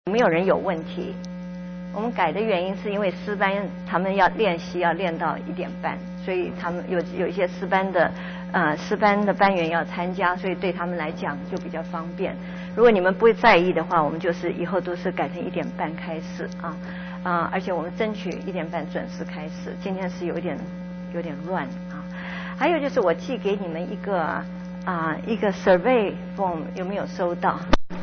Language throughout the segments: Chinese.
没有人有问题。我们改的原因是因为诗班他们要练习，要练到1点半，所以他们有一些诗班的班员要参加，所以对他们来讲就比较方便。如果你们不会在意的话，我们就是以后都是改成1点半开始而且我们争取1点半准时开始。今天是有点乱还有就是我寄给你们一个 survey form， 有没有收到？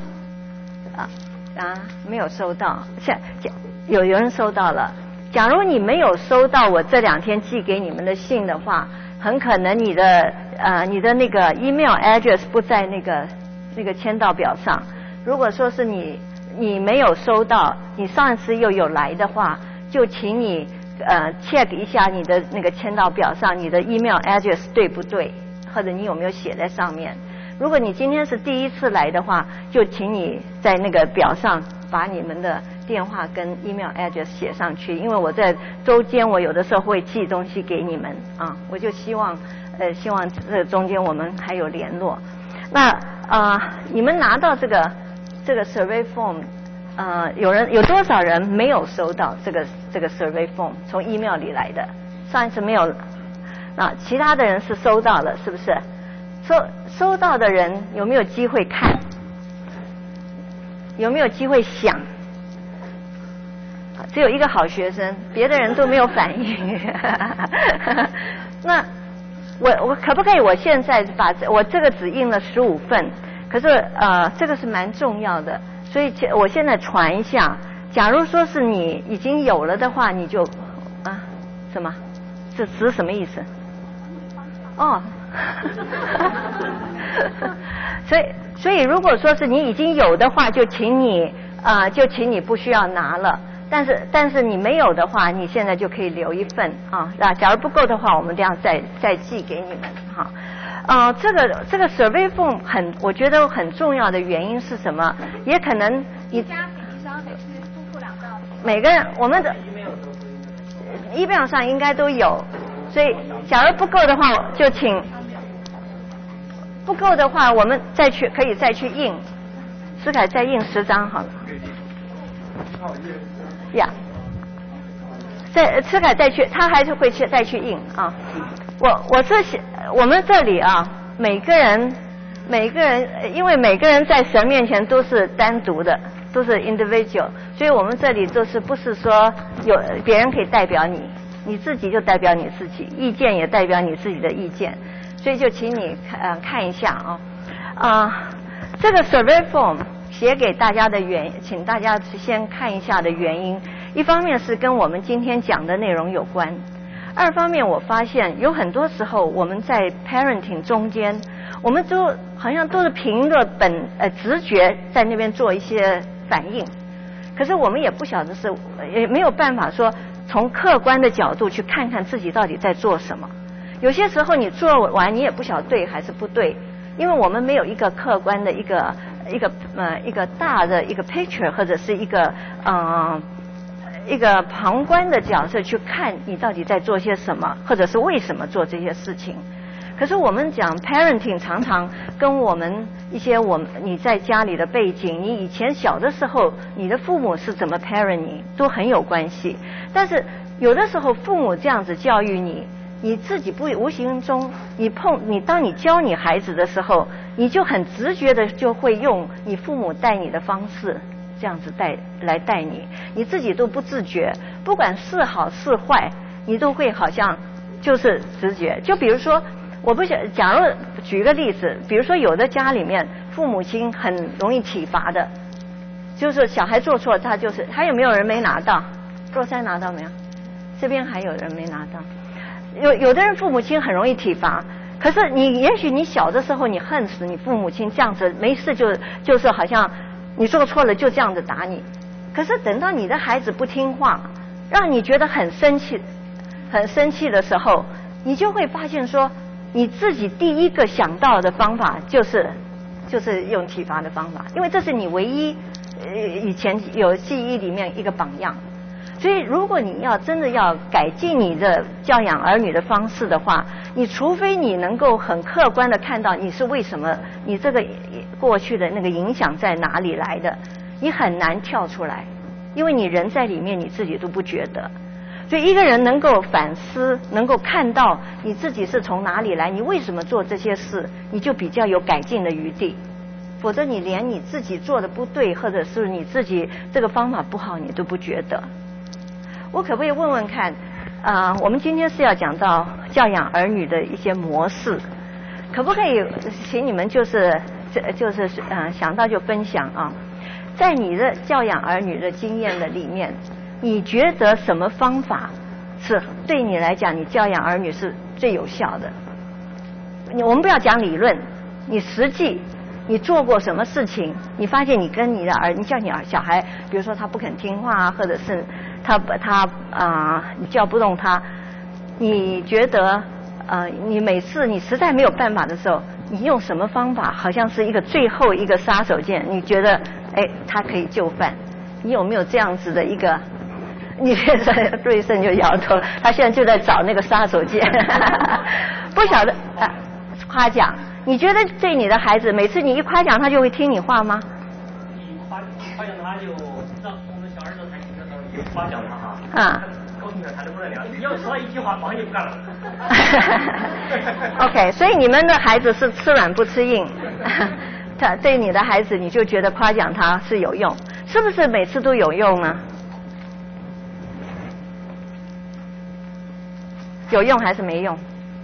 没有收到。有人收到了。假如你没有收到我这2天寄给你们的信的话，很可能你的那个 email address 不在那个签到表上。如果说是你没有收到，你上次又有来的话，就请你check 一下你的那个签到表上你的 email address 对不对，或者你有没有写在上面。如果你今天是第一次来的话，就请你在那个表上把你们的电话跟 email address 写上去，因为我在周间我有的时候会寄东西给你们我就希望这中间我们还有联络。那你们拿到这个 survey form， 有多少人没有收到这个 survey form 从 email 里来的？上一次没有，那其他的人是收到了，是不是？收到的人有没有机会看？有没有机会想？只有一个好学生，别的人都没有反应。那我可不可以我现在把我这个只印了15份，可是这个是蛮重要的，所以我现在传一下。假如说是你已经有了的话，你就什么？这词什么意思？所以如果说是你已经有的话，就请你不需要拿了。但是你没有的话，你现在就可以留一份假如不够的话，我们这样再寄给你们这个 survey form 我觉得很重要的原因是什么？也可能你家比上每次付2道，每个人我们的email上应该都有，所以假如不够的话就请。不够的话，我们可以再去印，思凯再印10张好了。思凯再去，他还是会再去印我们这里每个人，因为每个人在神面前都是单独的，都是 individual， 所以我们这里就是不是说有别人可以代表你，你自己就代表你自己，意见也代表你自己的意见。所以就请你看一下这个 survey form 写给大家的请大家先看一下的原因，一方面是跟我们今天讲的内容有关，二方面我发现有很多时候我们在 parenting 中间，我们都好像都是凭着直觉在那边做一些反应，可是我们也不晓得也没有办法说从客观的角度去看看自己到底在做什么。有些时候你做完你也不晓得对还是不对，因为我们没有一个客观的一个大的一个 picture， 或者是一个旁观的角色去看你到底在做些什么，或者是为什么做这些事情。可是我们讲 parenting 常常跟我们一些你在家里的背景，你以前小的时候你的父母是怎么 parent 你都很有关系。但是有的时候父母这样子教育你自己无形中当你教你孩子的时候，你就很直觉的就会用你父母带你的方式这样子来带你自己都不自觉，不管是好是坏，你都会好像就是直觉。就比如说假如举个例子，比如说有的家里面父母亲很容易体罚的，就是小孩做错还有没有人没拿到？若山拿到没有？这边还有人没拿到。有的人父母亲很容易体罚，可是也许你小的时候你恨死你父母亲这样子没事就是好像你做错了就这样子打你，可是等到你的孩子不听话，让你觉得很生气的时候，你就会发现说你自己第一个想到的方法就是用体罚的方法，因为这是你唯一以前有记忆里面一个榜样。所以如果你真的要改进你的教养儿女的方式的话，你除非你能够很客观的看到你是为什么，你这个过去的那个影响在哪里来的， 你很难跳出来，因为你人在里面，你自己都不觉得。所以一个人能够反思，能够看到你自己是从哪里来，你为什么做这些事，你就比较有改进的余地。否则你连你自己做的不对，或者是你自己这个方法不好，你都不觉得。我可不可以问问看，我们今天是要讲到教养儿女的一些模式，可不可以请你们想到就分享啊？在你的教养儿女的经验的里面，你觉得什么方法是对你来讲，你教养儿女是最有效的？我们不要讲理论，你实际你做过什么事情？你发现你跟你叫你小孩，比如说他不肯听话啊，或者是你叫不动他，你觉得你每次你实在没有办法的时候，你用什么方法？好像是一个最后一个杀手锏，你觉得他可以就范？你有没有这样子的一个？你现在瑞胜就摇头，他现在就在找那个杀手锏。不晓得夸奖，你觉得对你的孩子，每次你一夸奖他就会听你话吗？ 你夸奖他就让我们小儿子弹琴的时候，你就夸奖他啊。 高兴的弹得不得了，你要说一句话，马上就不干了。 OK， 所以你们的孩子是吃软不吃硬。他对你的孩子，你就觉得夸奖他是有用，是不是每次都有用呢？有用还是没用？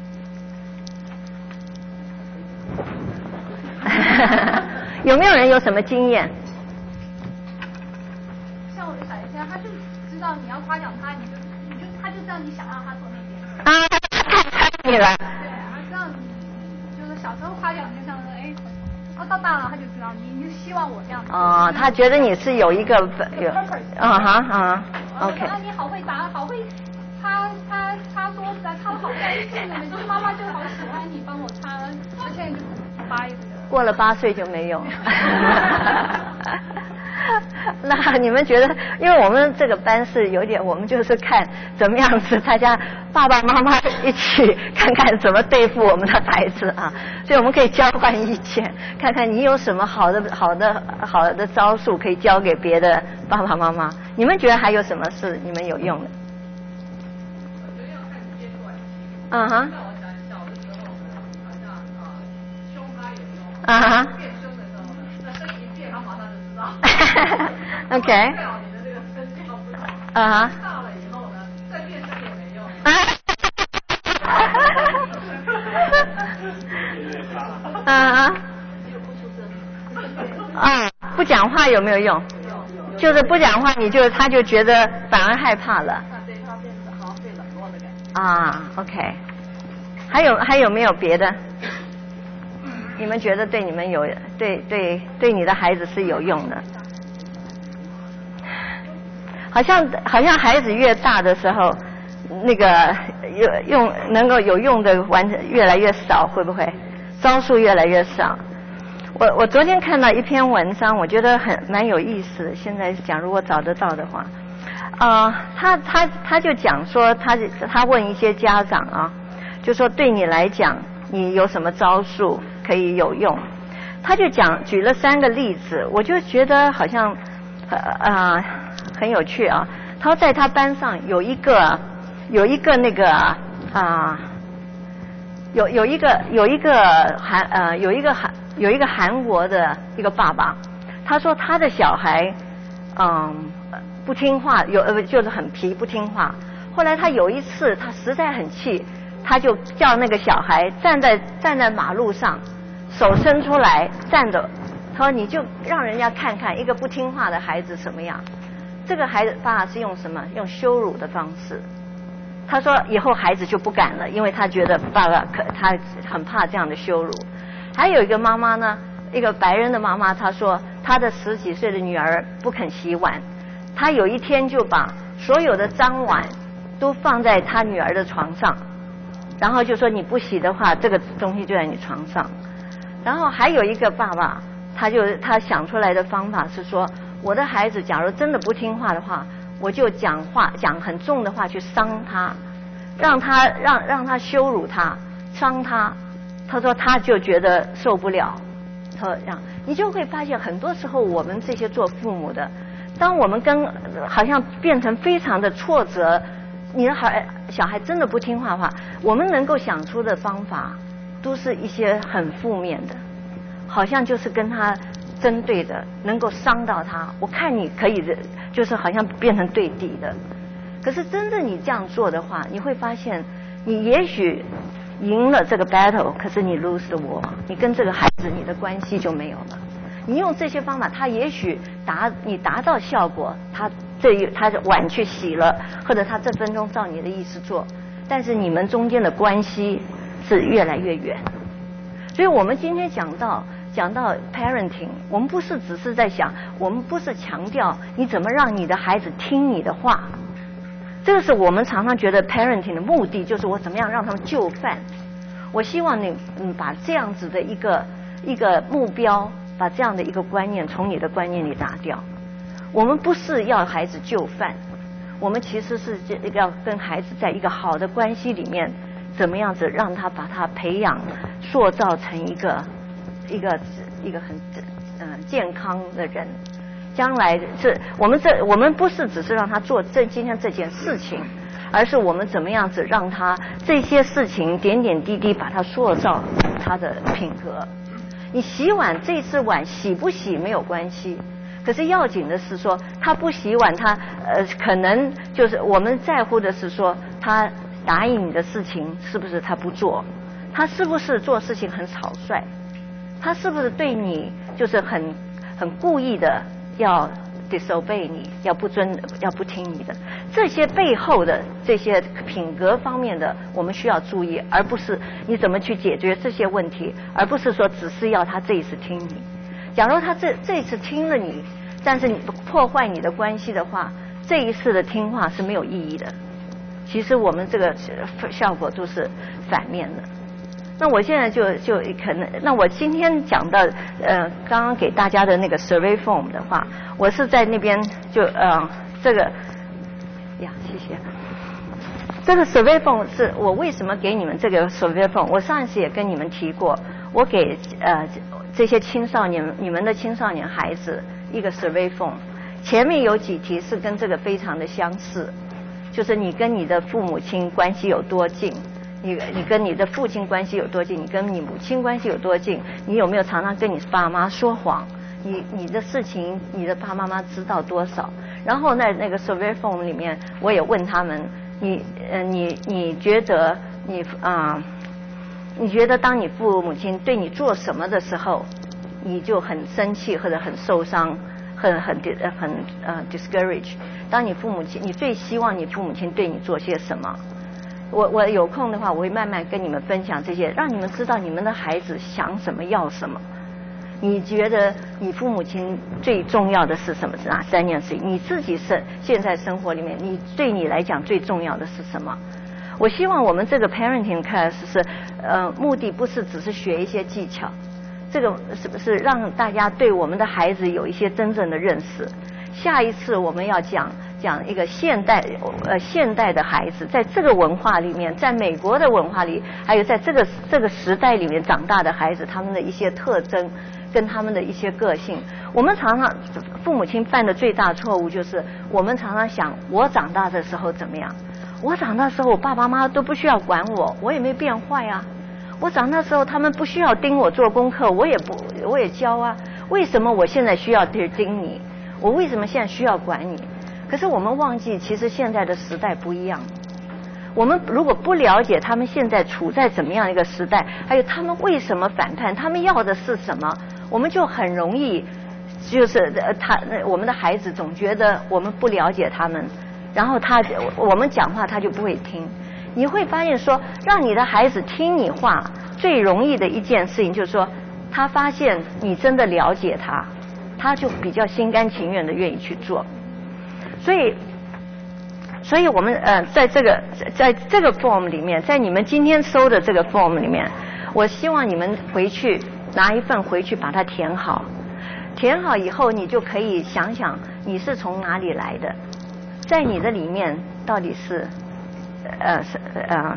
有没有人有什么经验？ 像我的小学生，他就知道你要夸奖他，他就知道你想让他做那件事。 啊，太参与了。 对，他知道你就是小时候夸奖，就像他到大了他就知道你就希望我这样做。 哦，他觉得你是有一个有。OK。 你好会打，好会擦桌子啊，擦得好干净啊！就是妈妈就好喜欢你帮我擦，他现在就8岁了。 过了8岁就没用。那你们觉得，因为我们这个班是有点，我们就是看怎么样子，大家爸爸妈妈一起看看怎么对付我们的孩子啊，所以我们可以交换意见，看看你有什么好的招数可以教给别的爸爸妈妈。你们觉得还有什么是你们有用的？ 我觉得要看阶段性。 嗯哼。 像我小的时候呢，好像凶他有用。 啊哈。 变凶的时候呢，那声音一变，他马上就知道。 OK。 对哦，你的这个身教不好。 啊哈。 大了以后呢，再变声也没用。 不讲话有没有用？就是不讲话，他就觉得反而害怕了。 那对他变成好像被冷落的感觉。 OK。还有没有别的？你们觉得对你们对你的孩子是有用的？好像孩子越大的时候，那个能够有用的越来越少，会不会？招数越来越少。我昨天看到一篇文章，我觉得蛮有意思的。现在讲，如果找得到的话，他就讲说，他问一些家长啊，就说对你来讲，你有什么招数可以有用？他就举了3个例子，我就觉得好像很有趣啊。他说在他班上有一个那个有一个韩国的一个爸爸，他说他的小孩不听话，就是很皮不听话。后来他有一次他实在很气，他就叫那个小孩站在马路上，手伸出来站着。他说你就让人家看看一个不听话的孩子什么样。这个孩子爸爸是用什么？用羞辱的方式。他说以后孩子就不敢了，因为他觉得爸爸他很怕这样的羞辱。还有一个妈妈呢，一个白人的妈妈，她说她的10几岁的女儿不肯洗碗，她有一天就把所有的脏碗都放在她女儿的床上，然后就说你不洗的话，这个东西就在你床上。然后还有一个爸爸，他想出来的方法是说，我的孩子假如真的不听话的话，我就讲很重的话去伤他，让他羞辱他，伤他。他说他就觉得受不了， 你就会发现很多时候我们这些做父母的，当我们好像变成非常的挫折，你的小孩真的不听话的话，我们能够想出的方法都是一些很负面的，好像就是跟他针对的，能够伤到他。我看你可以的，就是好像变成对敌的。可是真正你这样做的话，你会发现，你也许赢了这个 battle， 可是你 lose the war， 你跟这个孩子你的关系就没有了。你用这些方法，他也许达到效果，他碗去洗了，或者他这分钟照你的意思做，但是你们中间的关系是越来越远。所以我们今天讲到 parenting， 我们不是只是在想，我们不是强调你怎么让你的孩子听你的话，这个是我们常常觉得 parenting 的目的，就是我怎么样让他们就范。我希望你把这样子的一个目标，把这样的一个观念从你的观念里拿掉。我们不是要孩子就范，我们其实是要跟孩子在一个好的关系里面，怎么样子让他把他培养、塑造成一个很健康的人。将来我们不是只是让他做今天这件事情，而是我们怎么样子让他这些事情点点滴滴把他塑造他的品格。你洗碗这次碗洗不洗没有关系，可是要紧的是说他不洗碗，他可能就是我们在乎的是说他答应你的事情是不是他不做，他是不是做事情很草率，他是不是对你就是很故意的要 disobey 你，要不听你的，这些背后的这些品格方面的我们需要注意，而不是你怎么去解决这些问题，而不是说只是要他这一次听你。假如他这一次听了你，但是你破坏你的关系的话，这一次的听话是没有意义的。其实我们这个效果都是反面的。那我现在就可能，那我今天讲到刚刚给大家的那个 survey form 的话，我是在那边这个呀，谢谢。这个 survey form 是我为什么给你们这个 survey form？ 我上一次也跟你们提过，我给这些青少年，你们的青少年孩子一个 survey form， 前面有几题是跟这个非常的相似，就是你跟你的父母亲关系有多近。你跟你的父亲关系有多近？你跟你母亲关系有多近？你有没有常常跟你爸妈说谎？你的事情，你的爸爸妈妈知道多少？然后在那个 survey form 里面，我也问他们，你觉得你觉得当你父母亲对你做什么的时候，你就很生气或者很受伤，很 discourage？ 当你父母亲，你最希望你父母亲对你做些什么？我有空的话，我会慢慢跟你们分享这些，让你们知道你们的孩子想什么要什么。你觉得你父母亲最重要的是什么？是哪3件事情？你自己现在生活里面，对你来讲最重要的是什么？我希望我们这个 parenting class 是目的不是只是学一些技巧，这个是让大家对我们的孩子有一些真正的认识。下一次我们要讲一个现代的孩子，在这个文化里面，在美国的文化里，还有在这个时代里面长大的孩子，他们的一些特征跟他们的一些个性。我们常常父母亲犯的最大错误就是我们常常想我长大的时候怎么样，我长大的时候我爸爸妈妈都不需要管我也没变坏啊，我长大的时候他们不需要盯我做功课，我也教啊，为什么我现在需要盯你？我为什么现在需要管你？可是我们忘记，其实现在的时代不一样。我们如果不了解他们现在处在怎么样一个时代，还有他们为什么反叛，他们要的是什么，我们就很容易，就是我们的孩子总觉得我们不了解他们，然后我们讲话他就不会听。你会发现说，让你的孩子听你话，最容易的一件事情就是说，他发现你真的了解他，他就比较心甘情愿的愿意去做。所以我们在这个 form 里面，在你们今天收的这个 form 里面，我希望你们回去拿一份回去把它填好。填好以后，你就可以想想你是从哪里来的，在你的里面到底是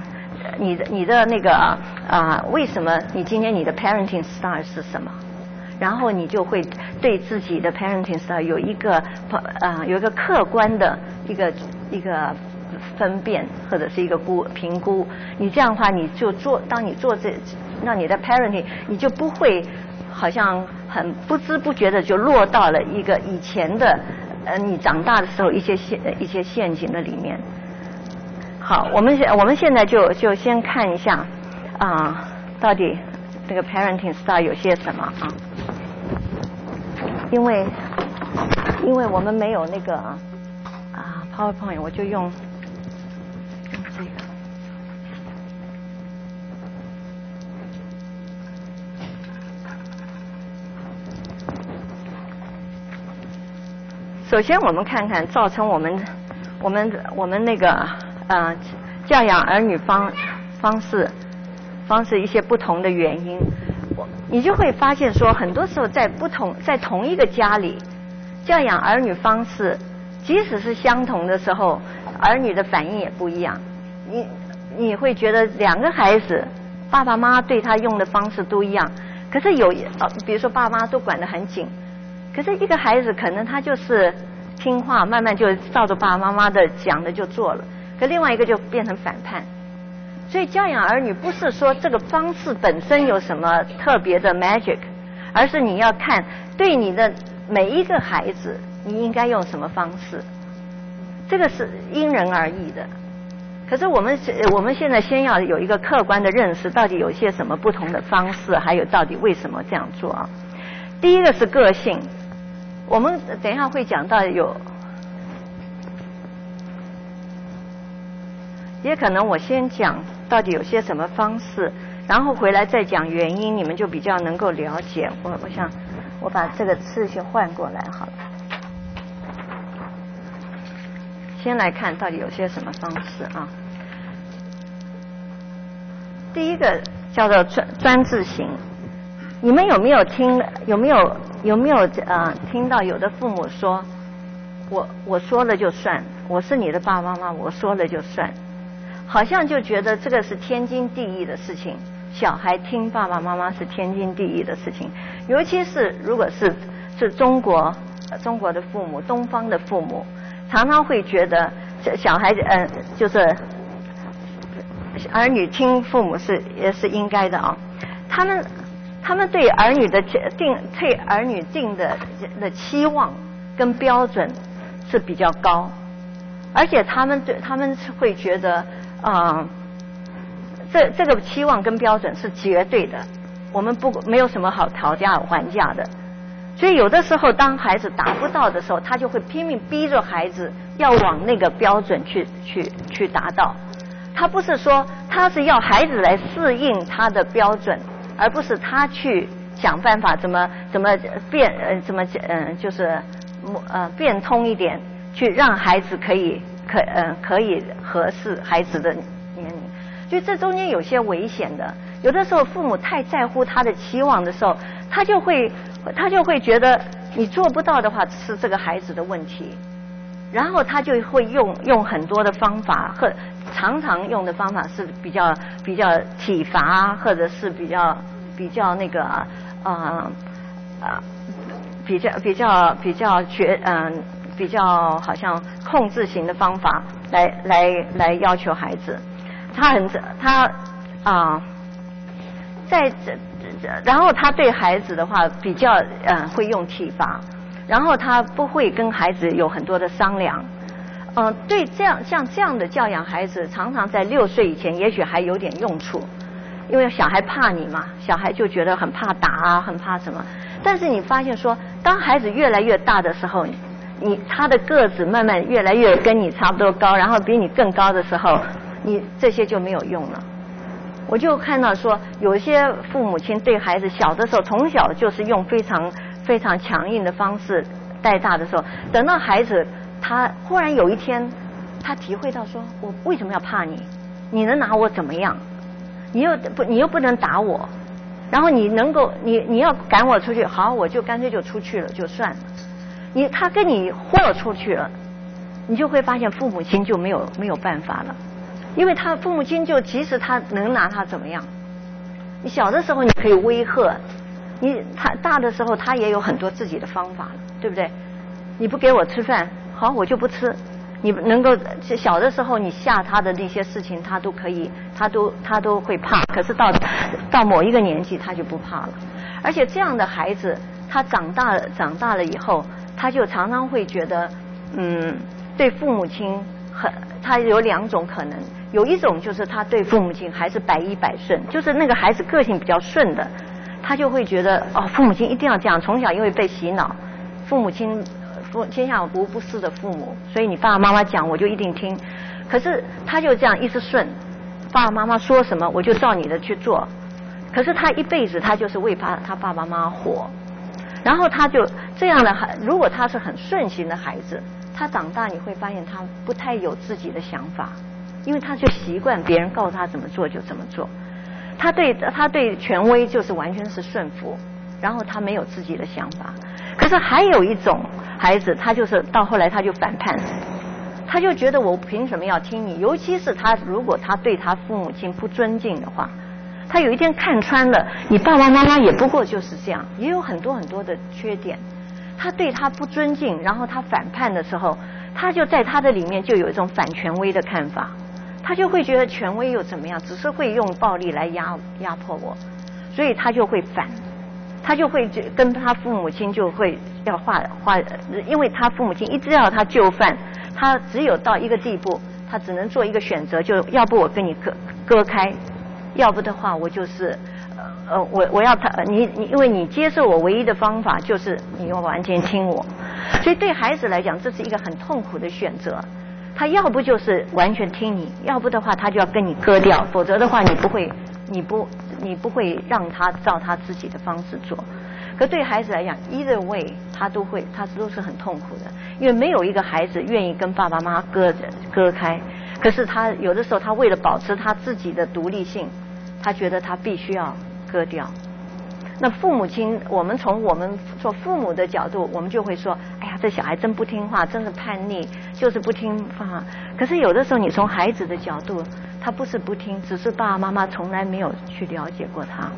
你的那个为什么你今天你的 parenting style 是什么？ 然后你就会对自己的 parenting style 有一个客观的一个分辨或者是一个评估。你这样的话，你就当你做那你的 parenting， 你就不会好像很不知不觉的就落到了一个以前的你长大的时候一些陷阱的里面。好，我们现在就先看一下到底这个 parenting style 有些什么啊？因为我们没有那个PowerPoint， 我就用这个。首先，我们看看造成我们那个教养儿女方式一些不同的原因，你就会发现说，很多时候在同一个家里，教养儿女方式，即使是相同的时候，儿女的反应也不一样。你会觉得两个孩子，爸爸妈妈对他用的方式都一样，可是比如说爸妈都管得很紧，可是一个孩子可能他就是听话，慢慢就照着爸爸妈妈的讲的就做了，可另外一个就变成反叛。所以教养儿女不是说这个方式本身有什么特别的 magic， 而是你要看对你的每一个孩子你应该用什么方式，这个是因人而异的。可是我们现在先要有一个客观的认识，到底有些什么不同的方式，还有到底为什么这样做啊？第一个是个性，我们等一下会讲到也可能我先讲到底有些什么方式，然后回来再讲原因，你们就比较能够了解。我想我把这个次序换过来好了。先来看到底有些什么方式啊？第一个叫做专制型。你们有没有听到有的父母说，我说了就算，我是你的爸爸妈妈，我说了就算，好像就觉得这个是天经地义的事情，小孩听爸爸妈妈是天经地义的事情。尤其是如果是中国的父母，东方的父母，常常会觉得小孩子就是儿女听父母也是应该的啊。他们对儿女定的期望跟标准是比较高，而且他们会觉得这个期望跟标准是绝对的，我们没有什么好讨价还价的。所以有的时候当孩子达不到的时候，他就会拼命逼着孩子要往那个标准去达到。他不是说他是要孩子来适应他的标准，而不是他去想办法怎么就是变通一点，去让孩子可以合适孩子的年龄。所以这中间有些危险的。有的时候父母太在乎他的期望的时候，他就会觉得你做不到的话是这个孩子的问题，然后他就会用很多的方法，常常用的方法是比较体罚，或者是比较那个比较好像控制型的方法来要求孩子。然后他对孩子的话比较会用体罚，然后他不会跟孩子有很多的商量。对像这样的教养孩子，常常在6岁以前也许还有点用处，因为小孩怕你嘛，小孩就觉得很怕打啊，很怕什么。但是你发现说，当孩子越来越大的时候，他的个子慢慢越来越跟你差不多高，然后比你更高的时候，你这些就没有用了。我就看到说，有一些父母亲对孩子小的时候，从小就是用非常非常强硬的方式带大的时候，等到孩子他忽然有一天，他体会到说，我为什么要怕你？你能拿我怎么样？你又不能打我，然后你要赶我出去，好，我就干脆就出去了，就算了。他跟你豁出去了，你就会发现父母亲就没有办法了。因为他父母亲就即使他能拿他怎么样，你小的时候你可以威吓， 他大的时候他也有很多自己的方法了，对不对？你不给我吃饭，好，我就不吃。你能够小的时候你吓他的那些事情，他都可以，他都会怕。可是到某一个年纪，他就不怕了。而且这样的孩子，他长大了以后，他就常常会觉得，对父母亲他有2种可能，有一种就是他对父母亲还是100%顺，就是那个孩子个性比较顺的，他就会觉得父母亲一定要这样，从小因为被洗脑，父母亲天下无不是的父母，所以你爸爸妈妈讲我就一定听。可是他就这样一直顺，爸爸妈妈说什么我就照你的去做。可是他一辈子他就是为他爸爸妈妈活，然后他就这样的如果他是很顺行的孩子，他长大你会发现他不太有自己的想法，因为他就习惯别人告诉他怎么做就怎么做。他对权威就是完全是顺服，然后他没有自己的想法。可是还有一种孩子，他就是到后来他就反叛，他就觉得我凭什么要听你？尤其是如果他对他父母亲不尊敬的话，他有一天看穿了，你爸爸妈妈也不过就是这样，也有很多很多的缺点。他对他不尊敬，然后他反叛的时候，他就在他的里面就有一种反权威的看法，他就会觉得权威又怎么样，只是会用暴力来压迫我，所以他就会反。他就会跟他父母亲就会要画，因为他父母亲一直要他就范，他只有到一个地步，他只能做一个选择，就要不我跟你割开，要不的话我就是我要你因为你接受我唯一的方法就是你要完全听我，所以对孩子来讲这是一个很痛苦的选择。他要不就是完全听你，要不的话他就要跟你割掉，否则的话你不会让他照他自己的方式做。可对孩子来讲 either way 他都是很痛苦的，因为没有一个孩子愿意跟爸爸妈妈割开。可是他有的时候他为了保持他自己的独立性，他觉得他必须要割掉。那父母亲，我们从我们做父母的角度，我们就会说，哎呀，这小孩真不听话，真是叛逆，就是不听话。可是有的时候你从孩子的角度，他不是不听，只是爸爸妈妈从来没有去了解过他。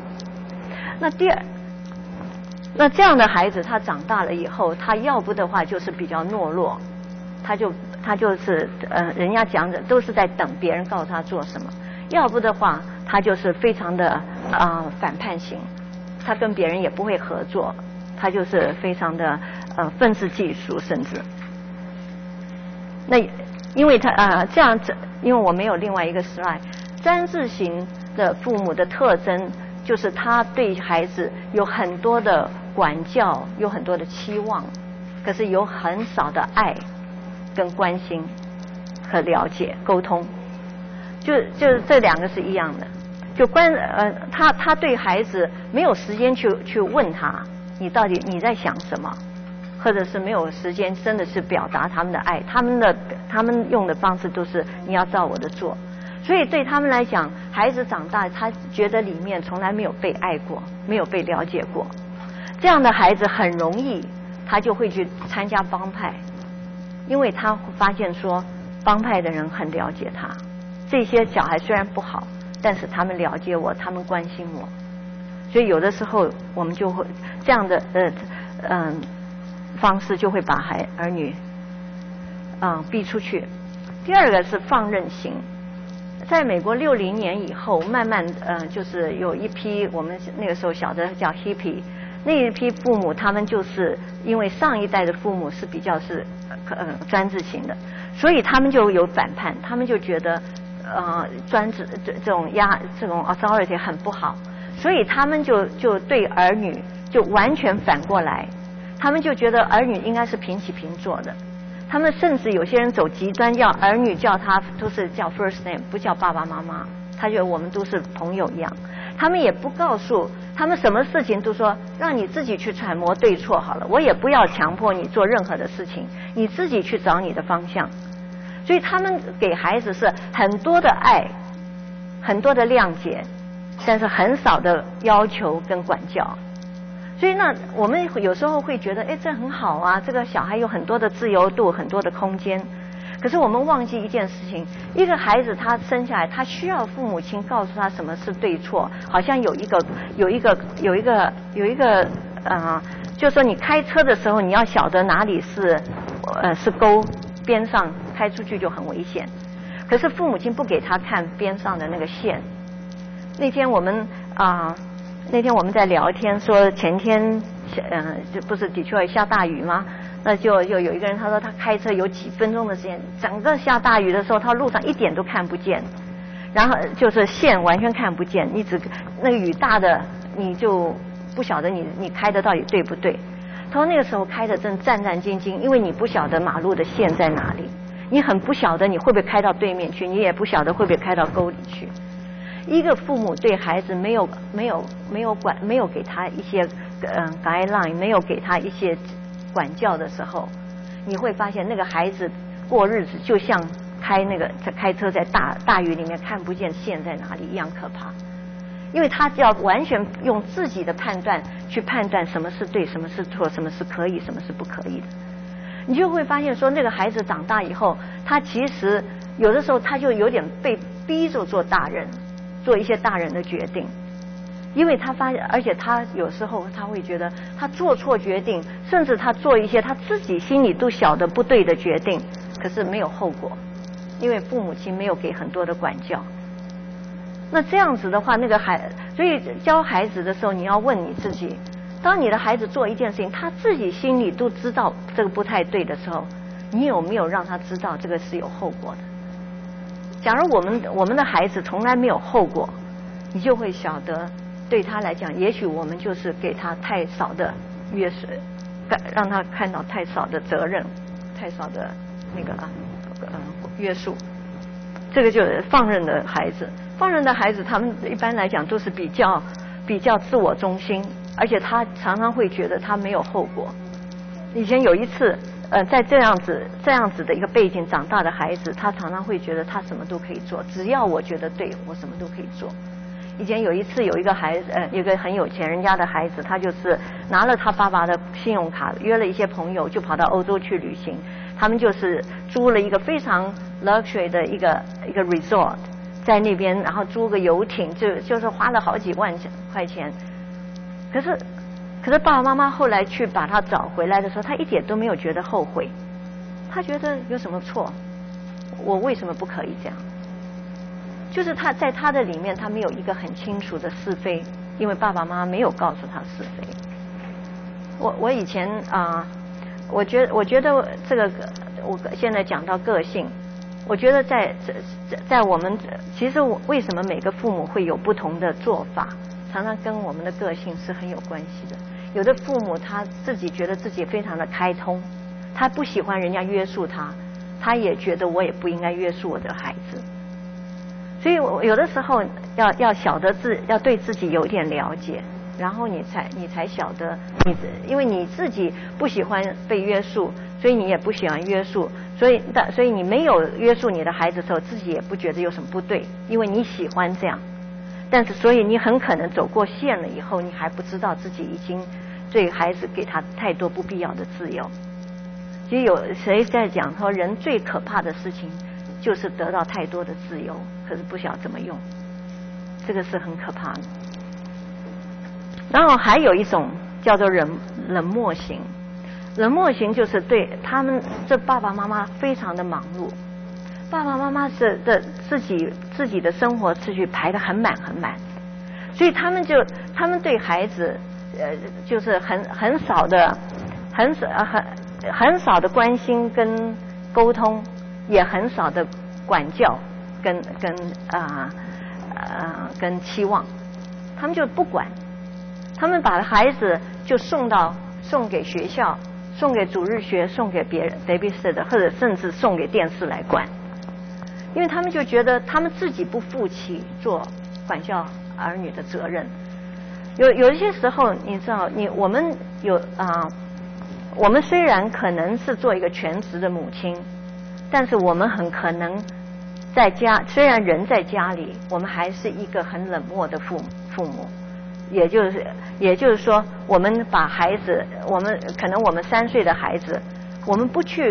那这样的孩子他长大了以后，他要不的话就是比较懦弱，他就是人家讲的都是在等别人告诉他做什么，要不的话他就是非常的反叛型，他跟别人也不会合作，他就是非常的愤世嫉俗，甚至那因为他这样子，因为我没有另外一个 slide， 3字型的父母的特征就是他对孩子有很多的管教，有很多的期望，可是有很少的爱跟关心和了解沟通，就是这2个是一样的。就他对孩子没有时间去问他你到底你在想什么，或者是没有时间真的是表达他们的爱，他们用的方式都是你要照我的做。所以对他们来讲，孩子长大他觉得里面从来没有被爱过，没有被了解过，这样的孩子很容易他就会去参加帮派，因为他发现说帮派的人很了解他，这些小孩虽然不好，但是他们了解我，他们关心我，所以有的时候我们就会这样的方式就会把儿女逼出去。第2个是放任型，在美国60年以后，慢慢就是有一批我们那个时候小的叫 hippie， 那一批父母他们就是因为上一代的父母是比较是专制型的，所以他们就有反叛，他们就觉得专制这种 authority 很不好，所以他们就对儿女就完全反过来，他们就觉得儿女应该是平起平坐的，他们甚至有些人走极端，要儿女叫他都是叫 first name， 不叫爸爸妈妈，他觉得我们都是朋友一样。他们也不告诉他们什么事情都说让你自己去揣摩对错好了，我也不要强迫你做任何的事情，你自己去找你的方向。所以他们给孩子是很多的爱，很多的谅解，但是很少的要求跟管教。所以那我们有时候会觉得，哎，这很好啊，这个小孩有很多的自由度，很多的空间。 可是我们忘记一件事情，一个孩子他生下来，他需要父母亲告诉他什么是对错，好像有一个就是说你开车的时候，你要晓得哪里是沟，边上开出去就很危险。可是父母亲不给他看边上的那个线。那天我们在聊天说前天就不是Detroit下大雨吗？那就有一个人他说他开车有几分钟的时间，整个下大雨的时候，他路上一点都看不见，然后就是线完全看不见，你那个雨大的你就不晓得你开的到底对不对。他说那个时候开的真战战兢兢，因为你不晓得马路的线在哪里，你很不晓得你会不会开到对面去，你也不晓得会不会开到沟里去。一个父母对孩子没有给他一些guideline， 没有给他一些管教的时候，你会发现那个孩子过日子就像开车在大雨里面看不见线在哪里一样可怕。因为他要完全用自己的判断去判断什么是对，什么是错，什么是可以，什么是不可以的。你就会发现说，那个孩子长大以后，他其实有的时候他就有点被逼着做大人，做一些大人的决定。因为他发现，而且他有时候他会觉得他做错决定，甚至他做一些他自己心里都晓得不对的决定，可是没有后果，因为父母亲没有给很多的管教。那这样子的话，所以教孩子的时候，你要问你自己，当你的孩子做一件事情，他自己心里都知道这个不太对的时候，你有没有让他知道这个是有后果的？假如我们的孩子从来没有后果，你就会晓得，对他来讲，也许我们就是给他太少的约束，让他看到太少的责任，太少的约束。这个就是放任的孩子。放任的孩子，他们一般来讲都是比较自我中心，而且他常常会觉得他没有后果。以前有一次，在这样子的一个背景长大的孩子，他常常会觉得他什么都可以做，只要我觉得对，我什么都可以做。以前有一次，有一个孩子，一个很有钱人家的孩子，他就是拿了他爸爸的信用卡，约了一些朋友，就跑到欧洲去旅行。他们就是租了一个非常 luxury 的一个 resort， 在那边，然后租个游艇，就是花了好几万块钱。可是爸爸妈妈后来去把他找回来的时候，他一点都没有觉得后悔，他觉得有什么错？我为什么不可以这样？就是他在他的里面，他没有一个很清楚的是非，因为爸爸妈妈没有告诉他是非。我以前我觉得这个，我现在讲到个性，我觉得在我们其实为什么每个父母会有不同的做法，常常跟我们的个性是很有关系的。有的父母他自己觉得自己非常的开通，他不喜欢人家约束他，他也觉得我也不应该约束我的孩子。所以我有的时候要晓得要对自己有点了解，然后你才晓得因为你自己不喜欢被约束，所以你也不喜欢约束，所以你没有约束你的孩子的时候，自己也不觉得有什么不对，因为你喜欢这样。但是所以你很可能走过线了以后，你还不知道自己已经对孩子给他太多不必要的自由。其实有谁在讲说，人最可怕的事情就是得到太多的自由，可是不晓得怎么用，这个是很可怕的。然后还有一种叫做冷漠型，冷漠型就是对他们这爸爸妈妈非常的忙碌，爸爸妈妈自己的生活次序排得很满，所以他们对孩子就是很少的关心跟沟通，也很少的管教跟期望，他们就不管，他们把孩子就送给学校，送给主日学，送给别人 babysitter， 或者甚至送给电视来管，因为他们就觉得他们自己不负起做管教儿女的责任。有一些时候，你知道，我们虽然可能是做一个全职的母亲，但是我们很可能在家，虽然人在家里，我们还是一个很冷漠的父母。也就是说，我们把孩子，我们3岁的孩子，我们不去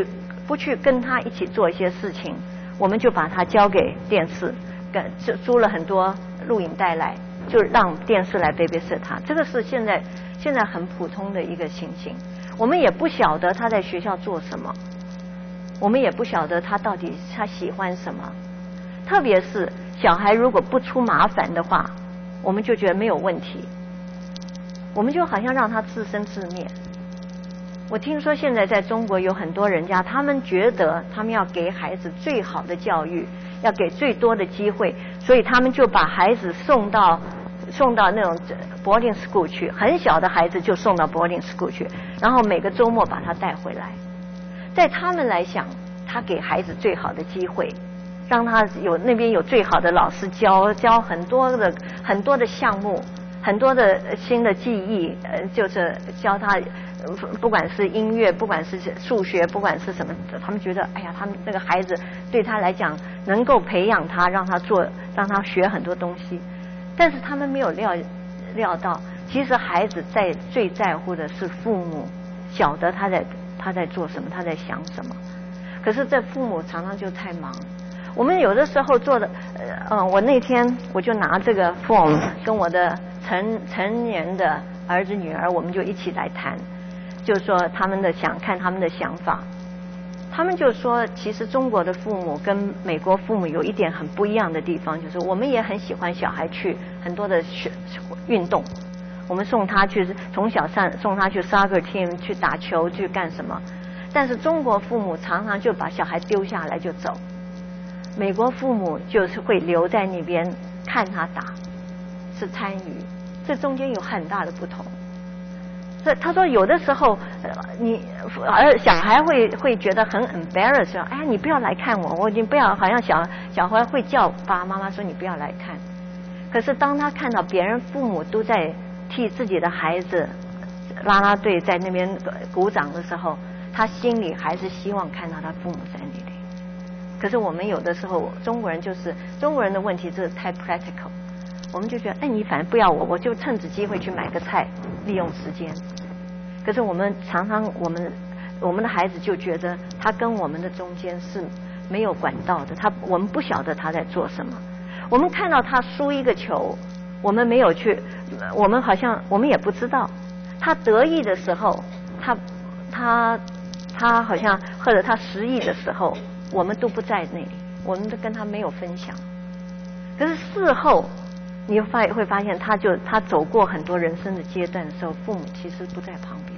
不去跟他一起做一些事情，我们就把他交给电视，租了很多录影带来，就让电视来babysit他。这个是现在很普通的一个情形。我们也不晓得他在学校做什么，我们也不晓得他到底他喜欢什么。特别是小孩如果不出麻烦的话，我们就觉得没有问题，我们就好像让他自生自灭。我听说现在在中国有很多人家，他们觉得他们要给孩子最好的教育，要给最多的机会，所以他们就把孩子送到那种 boarding school 去，很小的孩子就送到 boarding school 去，然后每个周末把他带回来。在他们来想，他给孩子最好的机会，让他那边有最好的老师教很多的项目，很多的新的技艺，就是教他，不管是音乐，不管是数学，不管是什么，他们觉得哎呀，他们那个孩子对他来讲能够培养他，让他学很多东西。但是他们没有料到，其实孩子最在乎的是父母晓得他在做什么，他在想什么。可是这父母常常就太忙。我们有的时候做的，我那天我就拿这个 form 跟我的成年的儿子女儿，我们就一起来谈，就是说看他们的想法。他们就说，其实中国的父母跟美国父母有一点很不一样的地方，就是我们也很喜欢小孩去很多的运动，我们从小送他去 soccer team 去打球去干什么，但是中国父母常常就把小孩丢下来就走，美国父母就是会留在那边看他打，是参与，这中间有很大的不同。所以他说有的时候小孩会觉得很 embarrassed， 哎，你不要来看我已经不要，好像小孩会叫爸爸妈妈说你不要来看。可是当他看到别人父母都在替自己的孩子啦啦队在那边鼓掌的时候，他心里还是希望看到他父母在那里。可是我们有的时候中国人的问题就是太 practical， 我们就觉得，哎，你反正不要我就趁着机会去买个菜，利用时间。可是我们常常我们的孩子就觉得他跟我们的中间是没有管道的，我们不晓得他在做什么。我们看到他输一个球，我们没有去，我们也不知道。他得意的时候，他好像或者他失意的时候，我们都不在那里，我们都跟他没有分享。可是事后你会发现，他走过很多人生的阶段的时候，父母其实不在旁边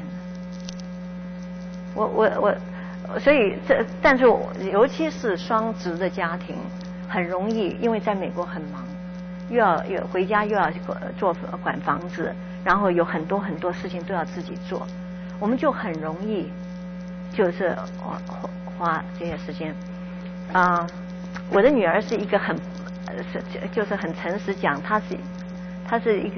的。所以但是尤其是双职的家庭，很容易，因为在美国很忙，又要回家又要管房子，然后有很多事情都要自己做，我们就很容易就是花这些时间。我的女儿是一个就是很诚实讲，她是一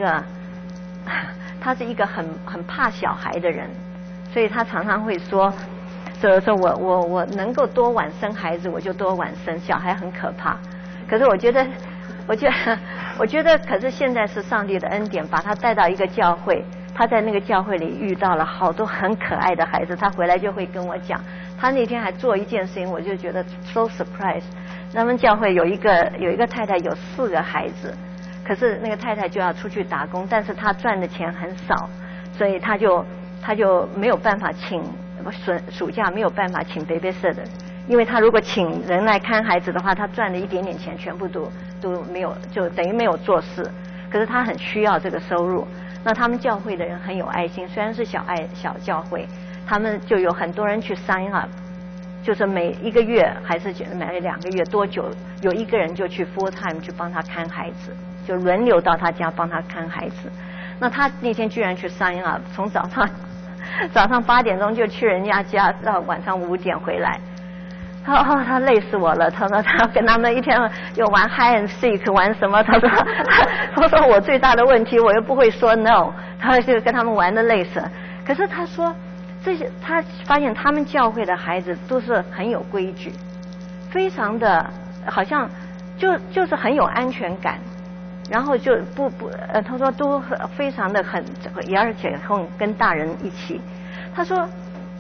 个很怕小孩的人，所以她常常会说我能够多晚生孩子我就多晚生，小孩很可怕。可是我觉得可是现在是上帝的恩典，把她带到一个教会，她在那个教会里遇到了好多很可爱的孩子，她回来就会跟我讲。她那天还做一件事情，我就觉得 so surprise。他们教会有一个太太有4个孩子，可是那个太太就要出去打工，但是她赚的钱很少，所以她就没有办法暑假没有办法请 babysitter， 因为她如果请人来看孩子的话，她赚的一点点钱全部都没有，就等于没有做事。可是她很需要这个收入。那他们教会的人很有爱心，虽然是小教会，他们就有很多人去 sign up， 就是每1个月还是每2个月多久有一个人就去 full time 去帮他看孩子，就轮流到他家帮他看孩子。那他那天居然去 sign up， 从早上8点钟就去人家家，到晚上5点回来。他累死我了。他说他跟他们一天又玩 hide and seek， 玩什么？他说我最大的问题我又不会说 no， 他就跟他们玩的累死。可是他说他发现他们教会的孩子都是很有规矩，非常的好像就是很有安全感，然后就他说都非常的而且跟大人一起。他说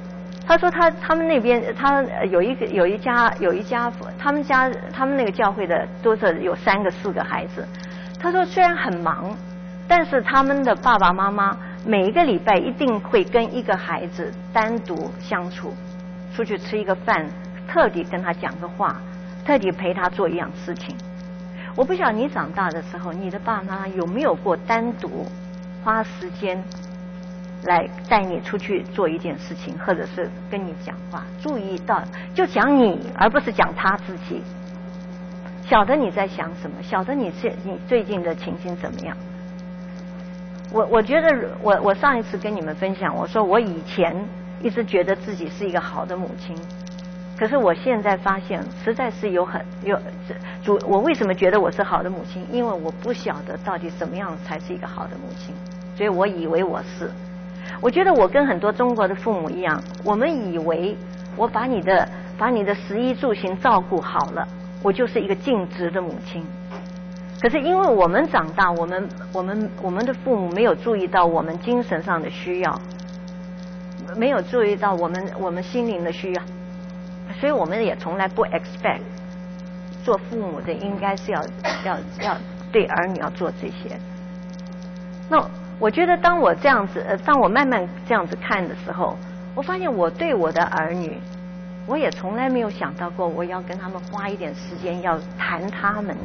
他说他们那边他有一家他们那个教会的都是有3个4个孩子。他说虽然很忙，但是他们的爸爸妈妈每一个礼拜一定会跟一个孩子单独相处，出去吃一个饭，特地跟他讲个话，特地陪他做一样事情。我不晓得你长大的时候，你的爸妈有没有过单独花时间来带你出去做一件事情，或者是跟你讲话，注意到就讲你，而不是讲他自己。晓得你在想什么，晓得你最近的情形怎么样。我觉得我上一次跟你们分享，我说我以前一直觉得自己是一个好的母亲，可是我现在发现实在是我为什么觉得我是好的母亲？因为我不晓得到底什么样才是一个好的母亲，所以我以为我是。我觉得我跟很多中国的父母一样，我们以为我把你的食衣住行照顾好了，我就是一个尽职的母亲。可是因为我们长大，我们的父母没有注意到我们精神上的需要，没有注意到我们心灵的需要，所以我们也从来不 expect 做父母的应该是要对儿女要做这些。那我觉得当我慢慢这样子看的时候，我发现我对我的儿女，我也从来没有想到过我要跟他们花一点时间要谈他们。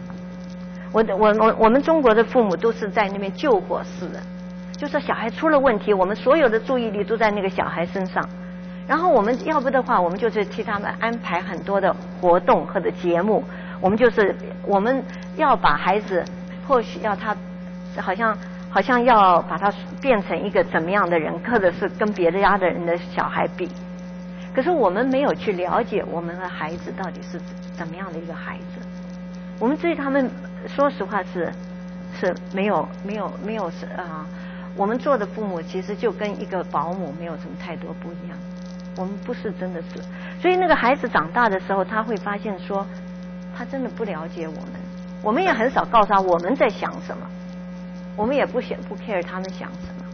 我们中国的父母都是在那边救火式的，就是小孩出了问题，我们所有的注意力都在那个小孩身上，然后我们要不的话，我们就是替他们安排很多的活动或者节目，我们要把孩子或许要他好像要把他变成一个怎么样的人，或者是跟别的家的人的小孩比。可是我们没有去了解我们的孩子到底是怎么样的一个孩子，我们对他们说实话是没有我们做的父母其实就跟一个保姆没有什么太多不一样，我们不是真的是。所以那个孩子长大的时候，他会发现说他真的不了解我们也很少告诉他我们在想什么，我们也不 care 他们想什么。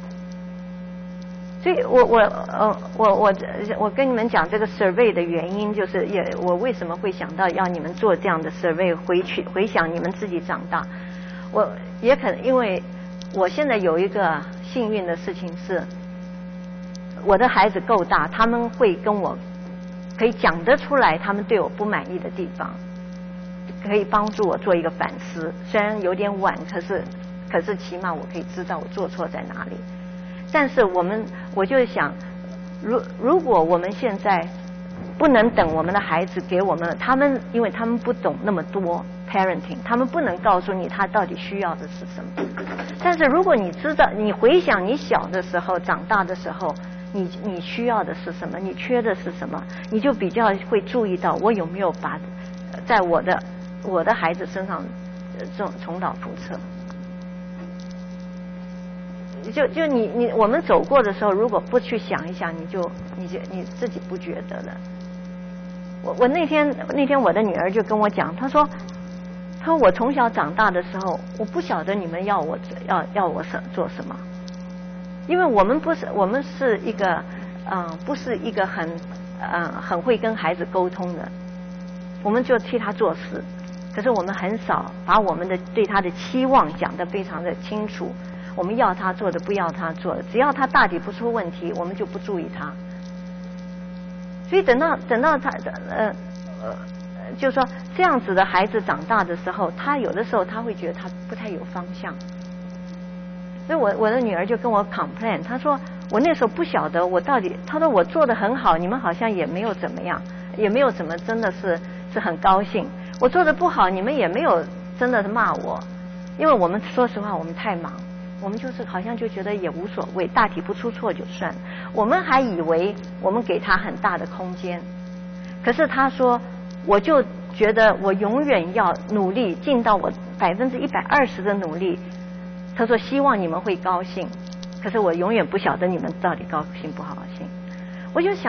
所以我跟你们讲这个 survey 的原因，就是我为什么会想到要你们做这样的 survey， 回想你们自己长大。我也可能因为我现在有一个幸运的事情是，我的孩子够大，他们会跟我可以讲得出来他们对我不满意的地方，可以帮助我做一个反思。虽然有点晚，可是起码我可以知道我做错在哪里。但是我就想，如果我们现在不能等我们的孩子给我们，因为他们不懂那么多 parenting， 他们不能告诉你他到底需要的是什么。但是如果你知道，你回想你小的时候、长大的时候，你需要的是什么，你缺的是什么，你就比较会注意到我有没有把在我的孩子身上重蹈覆辙。就我们走过的时候，如果不去想一想，你自己不觉得的。我那天我的女儿就跟我讲，她说我从小长大的时候，我不晓得你们要我做什么，因为我们是一个不是一个很会跟孩子沟通的，我们就替他做事，可是我们很少把我们对他的期望讲得非常的清楚。我们要他做的，不要他做的，只要他大体不出问题，我们就不注意他。所以等到他就是说这样子的孩子长大的时候，他有的时候他会觉得他不太有方向。所以我的女儿就跟我 complain， 她说我那时候不晓得我到底，她说我做得很好，你们好像也没有怎么样，也没有怎么真的是很高兴。我做得不好，你们也没有真的是骂我，因为我们说实话我们太忙。我们就是好像就觉得也无所谓，大体不出错就算。我们还以为我们给他很大的空间，可是他说，我就觉得我永远要努力，尽到我120%的努力。他说希望你们会高兴，可是我永远不晓得你们到底高兴不高兴。我就想，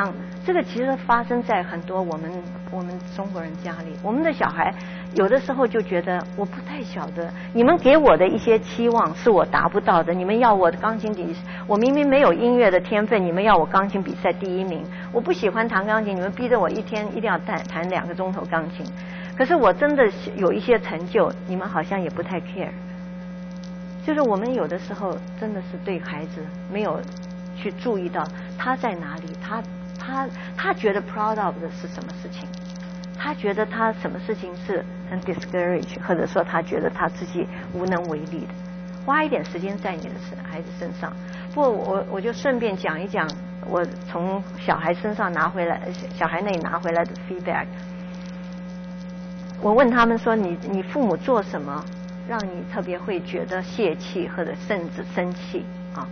这个其实发生在很多我们中国人家里，我们的小孩有的时候就觉得我不太晓得，你们给我的一些期望是我达不到的，你们要我的钢琴比，我明明没有音乐的天分，你们要我钢琴比赛第1名，我不喜欢弹钢琴，你们逼着我一天一定要弹2个钟头钢琴，可是我真的有一些成就，你们好像也不太 care。就是我们有的时候真的是对孩子没有去注意到他在哪里，他觉得 proud of 的是什么事情，他觉得他什么事情是很 discourage， 或者说他觉得他自己无能为力的，花一点时间在你的孩子身上。不过我就顺便讲一讲我从小孩身上拿回来，小孩那里拿回来的 feedback。我问他们说，你父母做什么让你特别会觉得泄气或者甚至生气啊？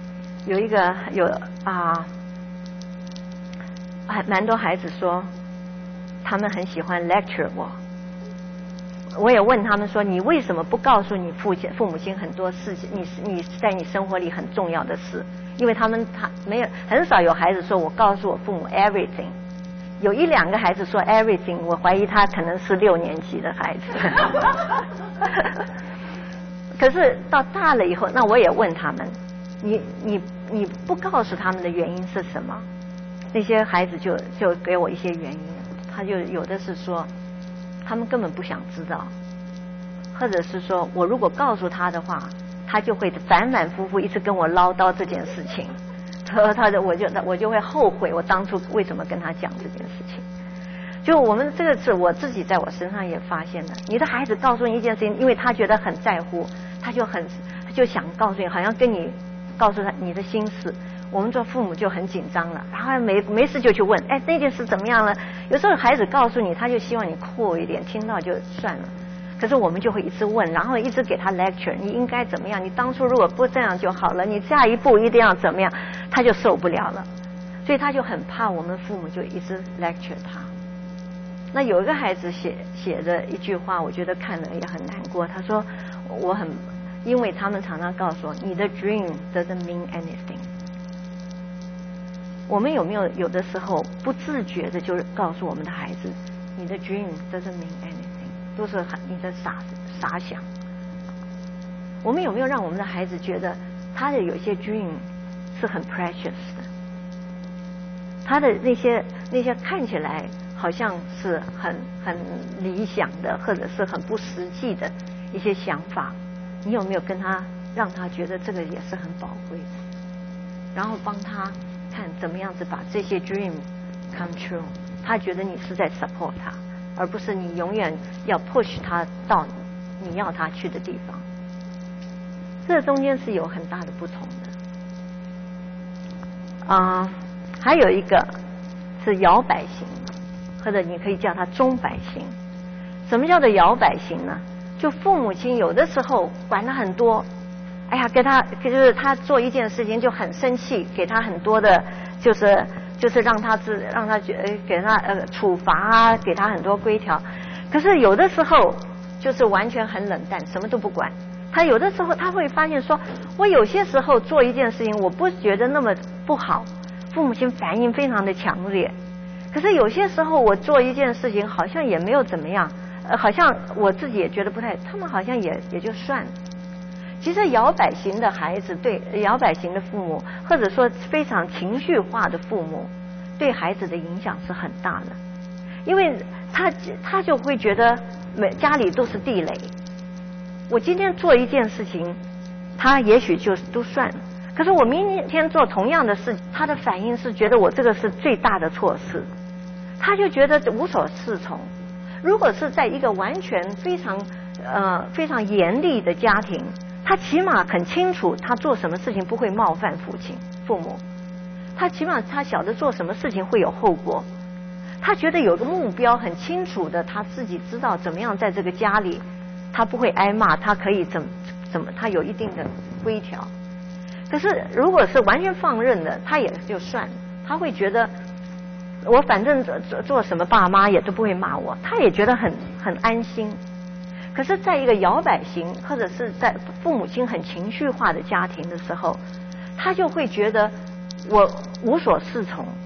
蛮多孩子说他们很喜欢 lecture 我也问他们说，你为什么不告诉你父母亲很多事情，你在你生活里很重要的事？因为他没有很少有孩子说我告诉我父母 everything， 有1、2个孩子说 everything， 我怀疑他可能是6年级的孩子。可是到大了以后，那我也问他们，你不告诉他们的原因是什么？那些孩子就给我一些原因，他就有的是说他们根本不想知道，或者是说我如果告诉他的话，他就会反反复复一直跟我唠叨这件事情，我就会后悔我当初为什么跟他讲这件事情。就我们这个是我自己在我身上也发现的，你的孩子告诉你一件事情，因为他觉得很在乎，他就想告诉你，好像跟你告诉他你的心事。我们做父母就很紧张了，然后没事就去问，哎，那件事怎么样了？有时候孩子告诉你，他就希望你cool一点，听到就算了。可是我们就会一直问，然后一直给他 lecture， 你应该怎么样？你当初如果不这样就好了，你下一步一定要怎么样？他就受不了了，所以他就很怕我们父母就一直 lecture 他。那有一个孩子写的一句话，我觉得看了也很难过。他说因为他们常常告诉我，你的 dream doesn't mean anything。我们有的时候不自觉的就告诉我们的孩子，你的 dream doesn't mean anything， 都是你的傻想。我们有没有让我们的孩子觉得他的有些 dream 是很 precious 的，他的那些看起来好像是很理想的，或者是很不实际的一些想法，你有没有让他觉得这个也是很宝贵的，然后帮他看怎么样子把这些 dream come true， 他觉得你是在 support 他，而不是你永远要 push 他到你要他去的地方。这中间是有很大的不同的。还有一个是摇摆型，或者你可以叫它钟摆型。什么叫做摇摆型呢？就父母亲有的时候管了很多，哎呀，就是他做一件事情就很生气，给他很多的，就是让他给他处罚啊，给他很多规条。可是有的时候就是完全很冷淡，什么都不管。他有的时候他会发现说，我有些时候做一件事情，我不觉得那么不好，父母亲反应非常的强烈。可是有些时候我做一件事情好像也没有怎么样，好像我自己也觉得不太，他们好像也就算了。其实摇摆型的孩子对摇摆型的父母，或者说非常情绪化的父母，对孩子的影响是很大的，因为他就会觉得家里都是地雷。我今天做一件事情，他也许就都算了，可是我明天做同样的事，他的反应是觉得我这个是最大的错事，他就觉得无所适从。如果是在一个完全非常严厉的家庭，他起码很清楚他做什么事情不会冒犯父母，他起码他晓得做什么事情会有后果，他觉得有个目标很清楚的，他自己知道怎么样在这个家里他不会挨骂，他可以怎么他有一定的规条。可是如果是完全放任的，他也就算了，他会觉得我反正做什么爸妈也都不会骂我，他也觉得很安心。可是在一个摇摆型或者是在父母亲很情绪化的家庭的时候，他就会觉得我无所适从，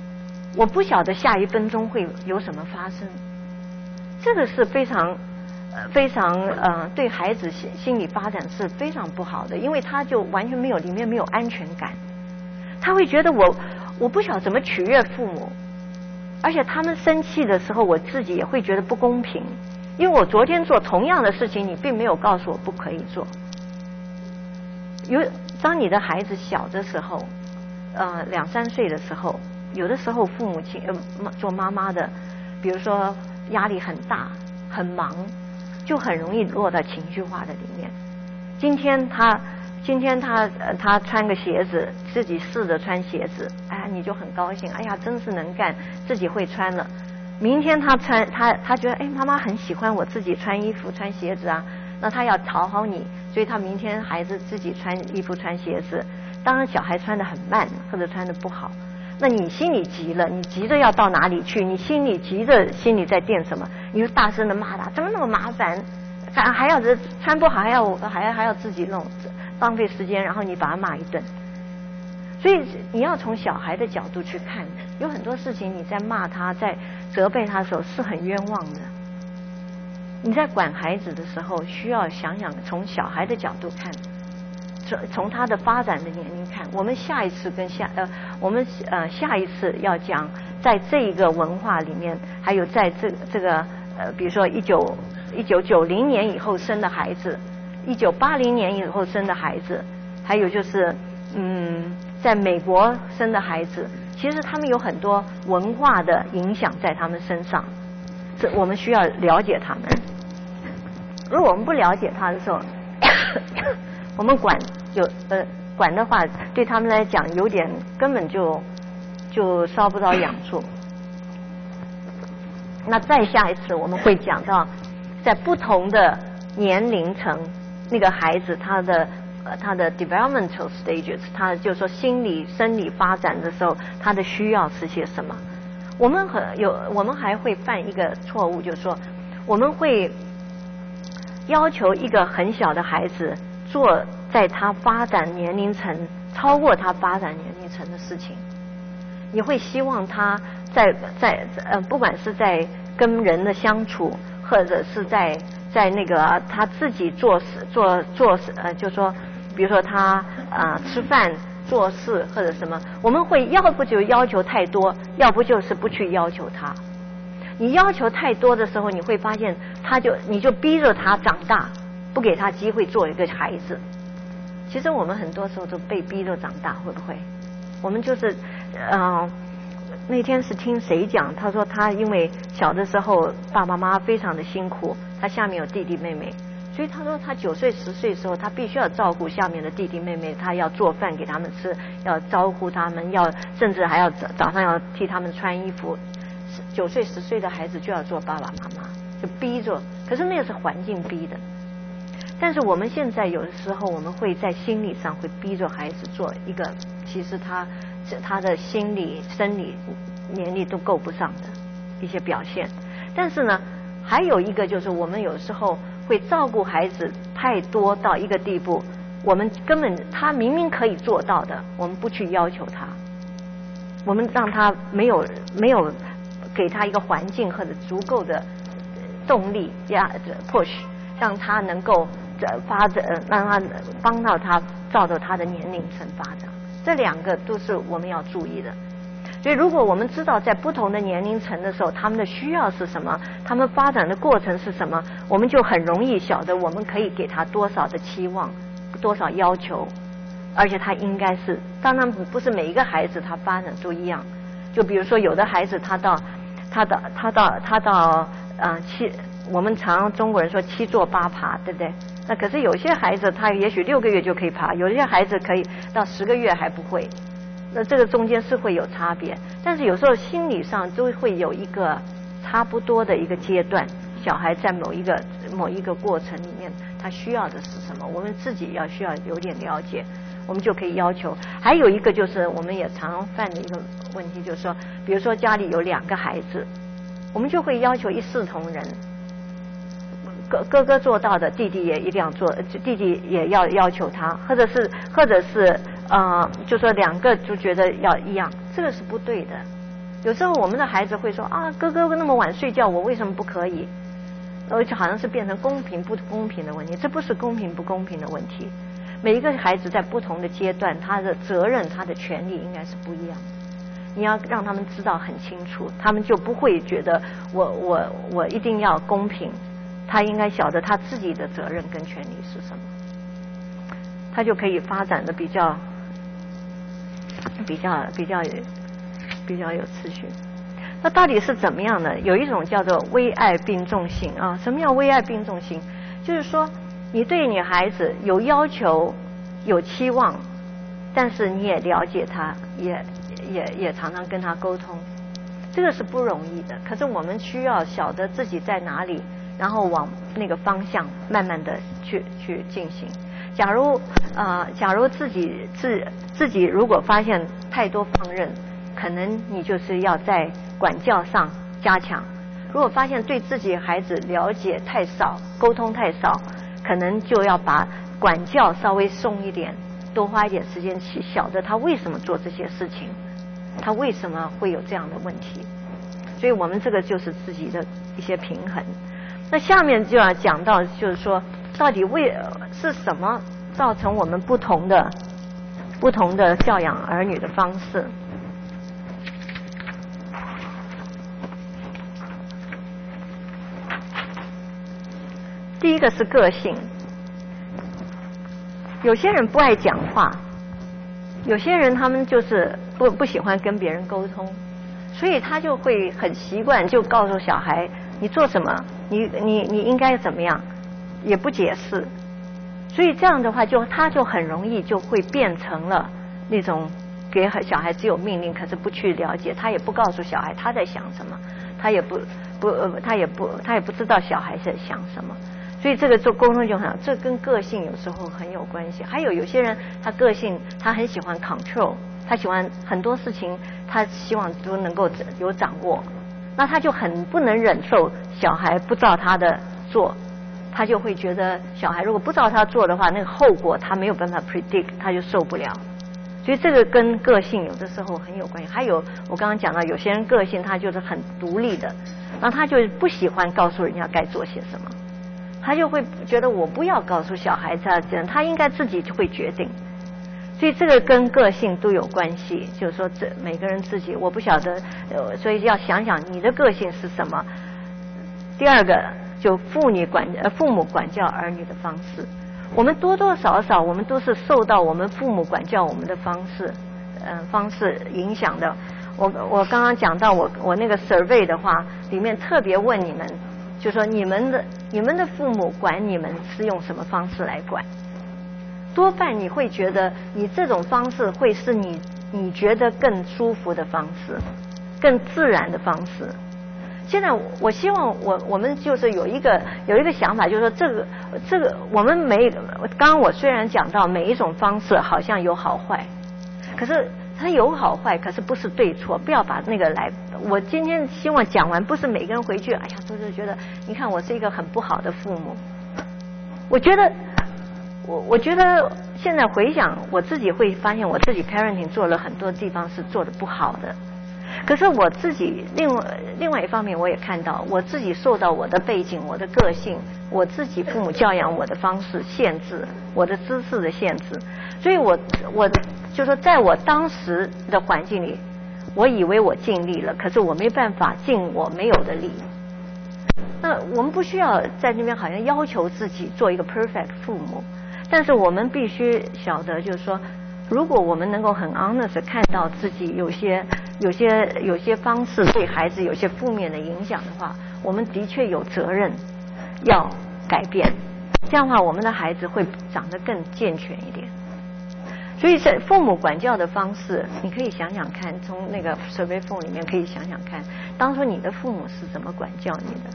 我不晓得下一分钟会有什么发生。这个是非常对孩子心理发展是非常不好的，因为他就完全里面没有安全感，他会觉得我不晓得怎么取悦父母，而且他们生气的时候，我自己也会觉得不公平，因为我昨天做同样的事情，你并没有告诉我不可以做。当你的孩子小的时候，2、3岁的时候，有的时候父母亲做妈妈的，比如说压力很大很忙，就很容易落到情绪化的里面。今天他穿个鞋子，自己试着穿鞋子，哎呀你就很高兴，哎呀真是能干，自己会穿了。明天他觉得哎妈妈很喜欢我自己穿衣服穿鞋子啊，那他要讨好你，所以他明天孩子自己穿衣服穿鞋子。当然小孩穿得很慢或者穿得不好，那你心里急了，你急着要到哪里去，你心里急着心里在惦什么，你就大声的骂他，怎么那么麻烦，还要穿不好还要自己弄，浪费时间，然后你把他骂一顿。所以你要从小孩的角度去看，有很多事情你在骂他在责备他的时候是很冤枉的。你在管孩子的时候需要想想从小孩的角度看，从他的发展的年龄看。我们下一次下一次要讲在这一个文化里面，还有在这个比如说1990年以后生的孩子，1980年以后生的孩子，还有就是在美国生的孩子，其实他们有很多文化的影响在他们身上，这我们需要了解他们。如果我们不了解他的时候我们管的话，对他们来讲有点根本就烧不着痒处。那再下一次我们会讲到在不同的年龄层，那个孩子他的 developmental stages， 他就是说心理生理发展的时候，他的需要是些什么。我们还会犯一个错误，就是说我们会要求一个很小的孩子做在他发展年龄层超过他发展年龄层的事情。你会希望他不管是在跟人的相处，或者是在那个他自己做事就说比如说他吃饭做事或者什么，我们会要不就要求太多，要不就是不去要求他。你要求太多的时候，你会发现你就逼着他长大，不给他机会做一个孩子。其实我们很多时候都被逼着长大，会不会？我们就是那天是听谁讲，他说他因为小的时候爸爸妈妈非常的辛苦，他下面有弟弟妹妹，所以他说他9岁10岁的时候，他必须要照顾下面的弟弟妹妹，他要做饭给他们吃，要招呼他们，甚至还要早上要替他们穿衣服。9岁10岁的孩子就要做爸爸妈妈，就逼着，可是那个是环境逼的。但是我们现在有的时候我们会在心理上会逼着孩子做一个其实他的心理生理年龄都够不上的一些表现。但是呢还有一个就是我们有时候会照顾孩子太多到一个地步，我们根本他明明可以做到的，我们不去要求他，我们让他没有给他一个环境或者足够的动力push， 让他能够发展，让他帮到他照着他的年龄层发展。这2个都是我们要注意的。所以如果我们知道在不同的年龄层的时候他们的需要是什么，他们发展的过程是什么，我们就很容易晓得我们可以给他多少的期望，多少要求，而且他应该是，当然不是每一个孩子他发展都一样。就比如说有的孩子他到我们常中国人说7坐8爬，对不对？那可是有些孩子他也许6个月就可以爬，有些孩子可以到10个月还不会，那这个中间是会有差别。但是有时候心理上都会有一个差不多的一个阶段，小孩在某一个过程里面他需要的是什么，我们自己需要有点了解，我们就可以要求。还有一个就是我们也常犯的一个问题，就是说比如说家里有2个孩子，我们就会要求一视同仁，哥哥做到的弟弟也一定要做，弟弟也要求他，或者是就说2个就觉得要一样，这个是不对的。 有时候我们的孩子会说啊，哥哥那么晚睡觉，我为什么不可以？就好像是变成公平不公平的问题，这不是公平不公平的问题。每一个孩子在不同的阶段，他的责任、他的权利应该是不一样的。你要让他们知道很清楚，他们就不会觉得我一定要公平。他应该晓得他自己的责任跟权利是什么，他就可以发展的比较有次序。那到底是怎么样呢？有一种叫做微爱并重性啊。什么叫微爱并重性？就是说你对你孩子有要求、有期望，但是你也了解他，也常常跟他沟通，这个是不容易的。可是我们需要晓得自己在哪里，然后往那个方向慢慢的去进行。假如自己如果发现太多放任，可能你就是要在管教上加强。如果发现对自己孩子了解太少，沟通太少，可能就要把管教稍微松一点，多花一点时间去晓得他为什么做这些事情，他为什么会有这样的问题。所以我们这个就是自己的一些平衡。那下面就要讲到，就是说到底是什么造成我们不同的教养儿女的方式。第一个是个性，有些人不爱讲话，有些人他们就是不喜欢跟别人沟通，所以他就会很习惯就告诉小孩你做什么，你应该怎么样，也不解释。所以这样的话他就很容易就会变成了那种给小孩只有命令，可是不去了解，他也不告诉小孩他在想什么，他也不知道小孩在想什么。所以这个做沟通就很好，这跟个性有时候很有关系。还有些人他个性他很喜欢 control， 他喜欢很多事情他希望都能够有掌握，那他就很不能忍受小孩不照他的做，他就会觉得小孩如果不照他做的话，那个后果他没有办法 predict， 他就受不了。所以这个跟个性有的时候很有关系。还有我刚刚讲到有些人个性他就是很独立的，然后他就不喜欢告诉人家该做些什么，他就会觉得我不要告诉小孩子，他应该自己就会决定。所以这个跟个性都有关系，就是说每个人自己我不晓得，所以要想想你的个性是什么。第二个就父母管教儿女的方式，我们多多少少我们都是受到我们父母管教我们的方式影响的。我刚刚讲到我那个 survey 的话，里面特别问你们，就说你们的父母管你们是用什么方式来管？多半你会觉得你这种方式会是你觉得更舒服的方式，更自然的方式。现在我希望我们就是有一个想法，就是说这个我们刚刚我虽然讲到每一种方式好像有好坏，可是它有好坏，可是不是对错，不要把那个来。我今天希望讲完，不是每个人回去哎呀都是觉得你看我是一个很不好的父母。我觉得现在回想我自己会发现我自己 parenting 做了很多地方是做得不好的，可是我自己另外一方面我也看到我自己受到我的背景、我的个性、我自己父母教养我的方式限制，我的知识的限制，所以我就说在我当时的环境里，我以为我尽力了，可是我没办法尽我没有的力。那我们不需要在那边好像要求自己做一个 perfect 父母，但是我们必须晓得，就是说，如果我们能够很 honest 看到自己有些方式对孩子有些负面的影响的话，我们的确有责任要改变。这样的话，我们的孩子会长得更健全一点。所以在父母管教的方式，你可以想想看，从那个 survey form 里面可以想想看，当初你的父母是怎么管教你的。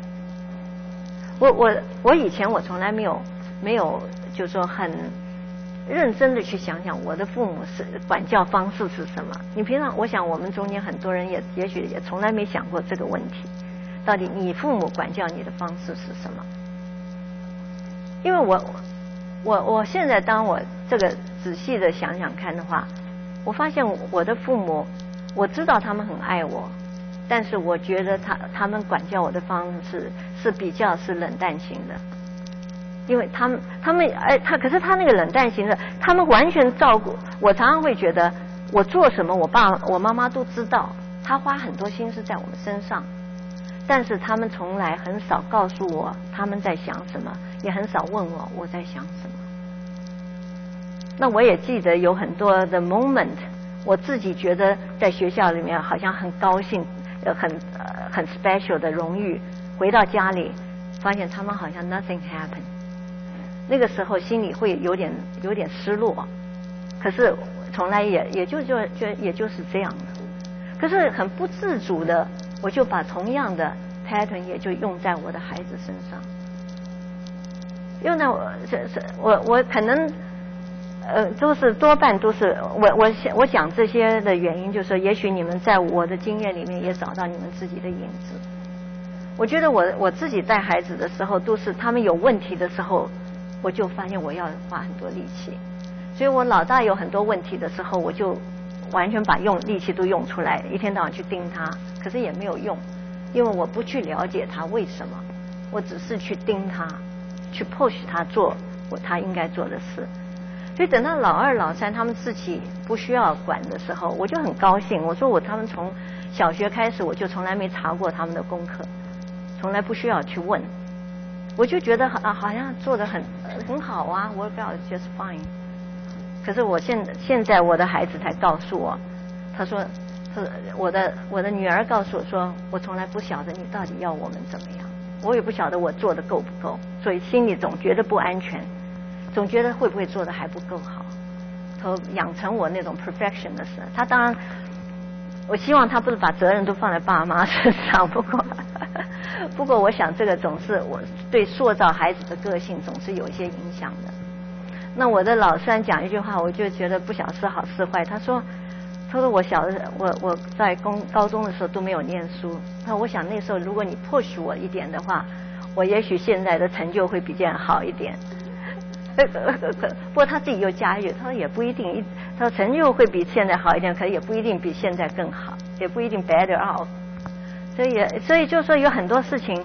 我以前我从来没有就是说很认真的去想想我的父母是管教方式是什么。你平常我想我们中间很多人也许也从来没想过这个问题，到底你父母管教你的方式是什么？因为我现在当我这个仔细的想想看的话，我发现我的父母，我知道他们很爱我， 但是我觉得他们管教我的方式是比较是冷淡型的，因为可是他那个冷淡型的，他们完全照顾我，常常会觉得我做什么我妈妈都知道，他花很多心思在我们身上，但是他们从来很少告诉我他们在想什么，也很少问我在想什么。那我也记得有很多的 moment， 我自己觉得在学校里面好像很高兴，很 special 的荣誉，回到家里发现他们好像 nothing happened， 那个时候心里会有点失落，可是从来也就是这样的，可是很不自主的，我就把同样的 pattern 也就用在我的孩子身上，用在我可能多半都是我讲这些的原因，就是也许你们在我的经验里面也找到你们自己的影子。我觉得我自己带孩子的时候，都是他们有问题的时候，我就发现我要花很多力气，所以我老大有很多问题的时候，我就完全把力气都用出来，一天到晚去盯他，可是也没有用，因为我不去了解他为什么，我只是去盯他，去 push 他做他应该做的事。所以等到老二老三他们自己不需要管的时候，我就很高兴，我说他们从小学开始我就从来没查过他们的功课，从来不需要去问，我就觉得好像做得很好啊， work out just fine。 可是我现在我的孩子才告诉我，他说我的女儿告诉我说，我从来不晓得你到底要我们怎么样，我也不晓得我做的够不够，所以心里总觉得不安全，总觉得会不会做的还不够好，他养成我那种 perfectionist。 他当然我希望他不是把责任都放在爸妈身上，不过我想这个总是我对塑造孩子的个性总是有一些影响的。那我的老三讲一句话，我就觉得不晓是好是坏。他说我我在高中的时候都没有念书，他说我想那时候如果你 push 我一点的话，我也许现在的成就会比这样好一点。不过他自己又加一句，他说也不一定，他说成就会比现在好一点，可是也不一定比现在更好，也不一定 better off。所以就说有很多事情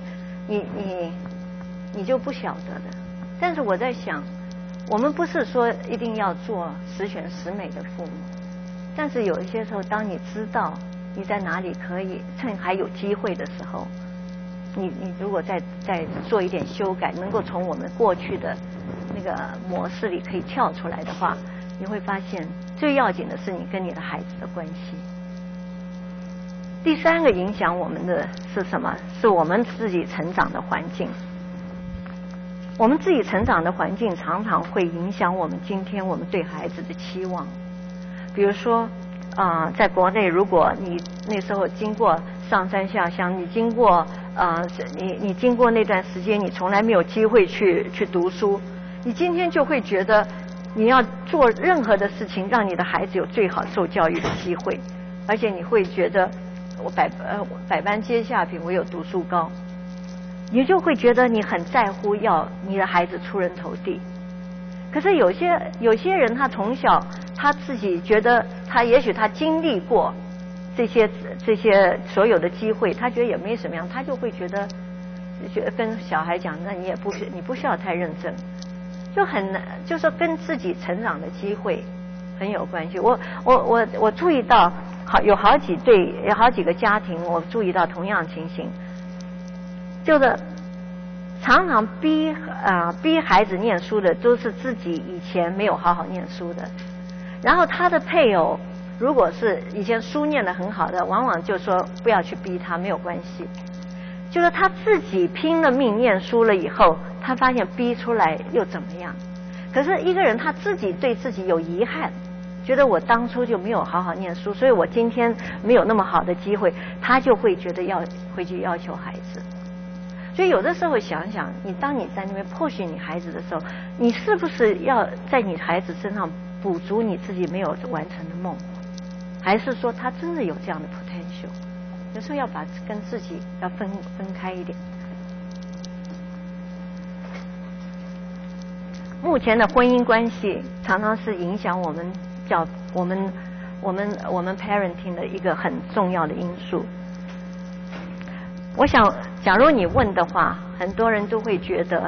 你就不晓得的。但是我在想，我们不是说一定要做十全十美的父母，但是有一些时候，当你知道你在哪里可以趁还有机会的时候，你如果再做一点修改，能够从我们过去的那个模式里可以跳出来的话，你会发现最要紧的是你跟你的孩子的关系。第三个影响我们的是什么？是我们自己成长的环境。我们自己成长的环境常常会影响我们今天我们对孩子的期望。比如说在国内，如果你那时候经过上山下乡，你经过你经过那段时间，你从来没有机会去读书，你今天就会觉得你要做任何的事情，让你的孩子有最好受教育的机会，而且你会觉得我百般皆下品，唯有读书高，你就会觉得你很在乎要你的孩子出人头地。可是有些人他从小他自己觉得也许他经历过这些所有的机会，他觉得也没什么样，他就会觉得跟小孩讲，那你不需要太认真，就是跟自己成长的机会很有关系。我注意到有好几个家庭，我注意到同样情形，就是常常逼孩子念书的都是自己以前没有好好念书的，然后他的配偶如果是以前书念得很好的，往往就说不要去逼他，没有关系。就是他自己拼了命念书了以后，他发现逼出来又怎么样？可是一个人他自己对自己有遗憾，觉得我当初就没有好好念书，所以我今天没有那么好的机会，他就会觉得要回去要求孩子。所以有的时候想想，当你在那边push你孩子的时候，你是不是要在你孩子身上补足你自己没有完成的梦，还是说他真的有这样的 potential？ 有时候要把跟自己要分开一点。目前的婚姻关系常常是影响我们 parenting 的一个很重要的因素。 我想，假如你问的话，很多人都会觉得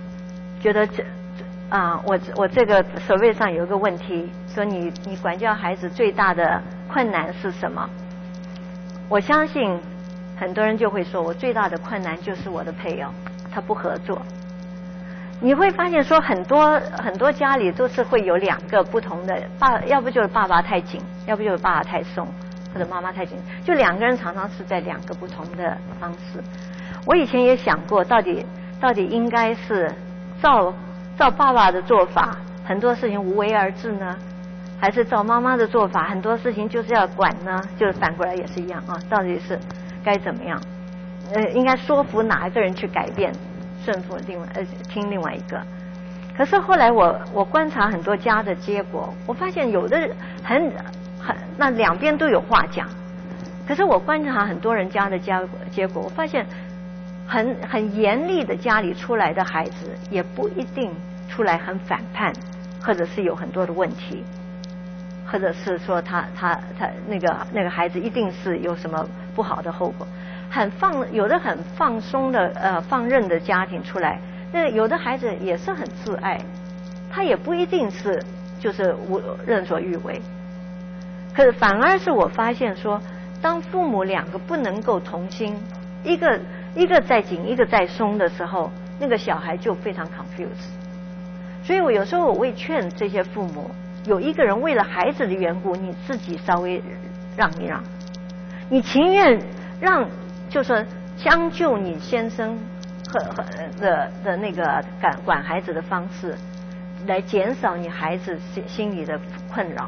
我这个手背上有一个问题，说你管教孩子最大的困难是什么？我相信很多人就会说，我最大的困难就是我的配偶，他不合作。你会发现说很多家里都是会有两个不同的要不就是爸爸太紧，要不就是爸爸太松，或者妈妈太紧，就两个人常常是在两个不同的方式。我以前也想过，到底应该是照爸爸的做法，很多事情无为而治呢，还是照妈妈的做法，很多事情就是要管呢？就是反过来也是一样啊，到底是该怎么样？应该说服哪一个人去改变？顺服听另外一个。可是后来我观察很多家的结果，我发现有的那两边都有话讲。可是我观察很多人家的结果，我发现很严厉的家里出来的孩子，也不一定出来很反叛，或者是有很多的问题，或者是说他那个孩子一定是有什么不好的后果。有的很放松的放任的家庭出来，那有的孩子也是很自爱，他也不一定是就是任所欲为。可是反而是我发现说，当父母两个不能够同心，一个在紧，一个在松的时候，那个小孩就非常 confused。所以我有时候我会劝这些父母，有一个人为了孩子的缘故，你自己稍微让一让，你情愿让。就是将就你先生的那个管孩子的方式，来减少你孩子心里的困扰。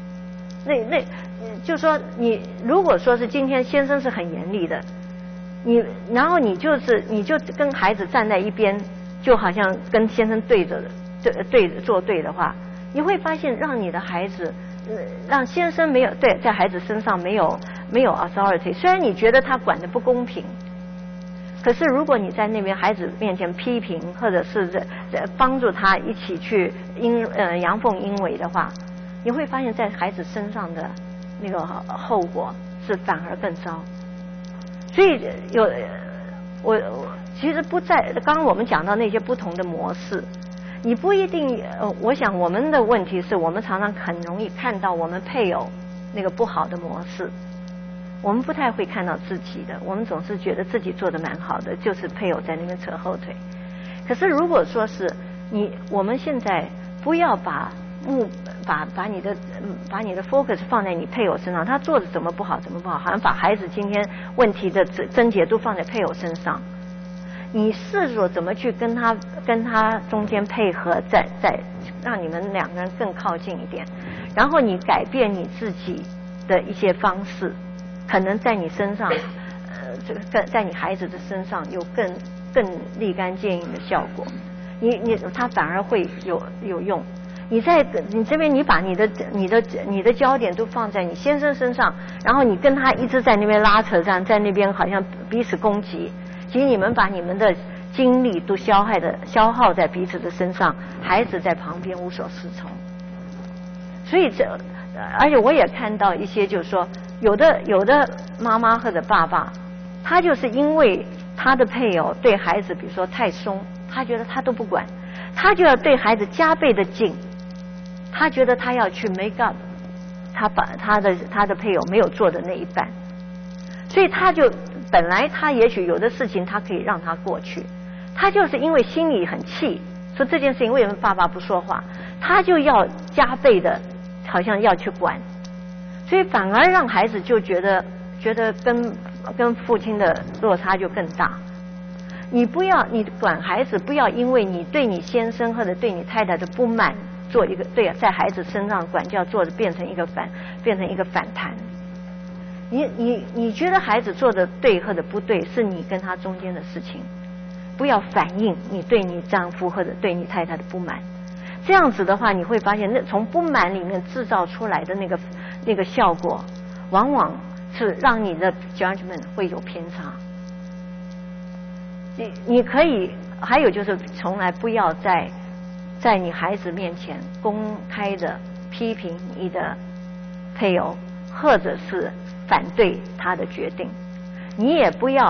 就说你如果说是今天先生是很严厉的，然后你就跟孩子站在一边，就好像跟先生作对的话，你会发现让你的孩子让先生没有在孩子身上没有 authority。 虽然你觉得他管得不公平，可是如果你在那边孩子面前批评，或者是在帮助他一起去阳奉阴违的话，你会发现在孩子身上的那个后果是反而更糟。所以我其实不在刚刚我们讲到那些不同的模式，你不一定我想我们的问题是我们常常很容易看到我们配偶那个不好的模式，我们不太会看到自己的，我们总是觉得自己做得蛮好的，就是配偶在那边扯后腿。可是如果说是我们现在不要把你的 focus 放在你配偶身上，他做的怎么不好，好像把孩子今天问题的症结都放在配偶身上。你试着怎么去跟他中间配合，再让你们两个人更靠近一点，然后你改变你自己的一些方式，可能在你身上，在你孩子的身上有更立竿见影的效果。他反而会有用。你这边你把你的焦点都放在你先生身上，然后你跟他一直在那边拉扯上，在那边好像彼此攻击。其实你们把你们的精力都消耗在彼此的身上，孩子在旁边无所适从。所以而且我也看到一些，就是说有的妈妈或者爸爸，他就是因为他的配偶对孩子比如说太松，他觉得他都不管，他就要对孩子加倍的紧，他觉得他要去 make up 他把他的配偶没有做的那一半，所以他就本来他也许有的事情他可以让他过去，他就是因为心里很气，说这件事情为什么爸爸不说话，他就要加倍的好像要去管，所以反而让孩子就觉得跟父亲的落差就更大。你管孩子，不要因为你对你先生或者对你太太的不满，做一个在孩子身上管教做的变成一个反弹。你觉得孩子做的对或者不对，是你跟他中间的事情，不要反映你对你丈夫或者对你太太的不满。这样子的话，你会发现从不满里面制造出来的那个效果，往往是让你的 judgment 会有偏差。你可以还有就是从来不要在你孩子面前公开的批评你的配偶，或者是反对他的决定。你也不要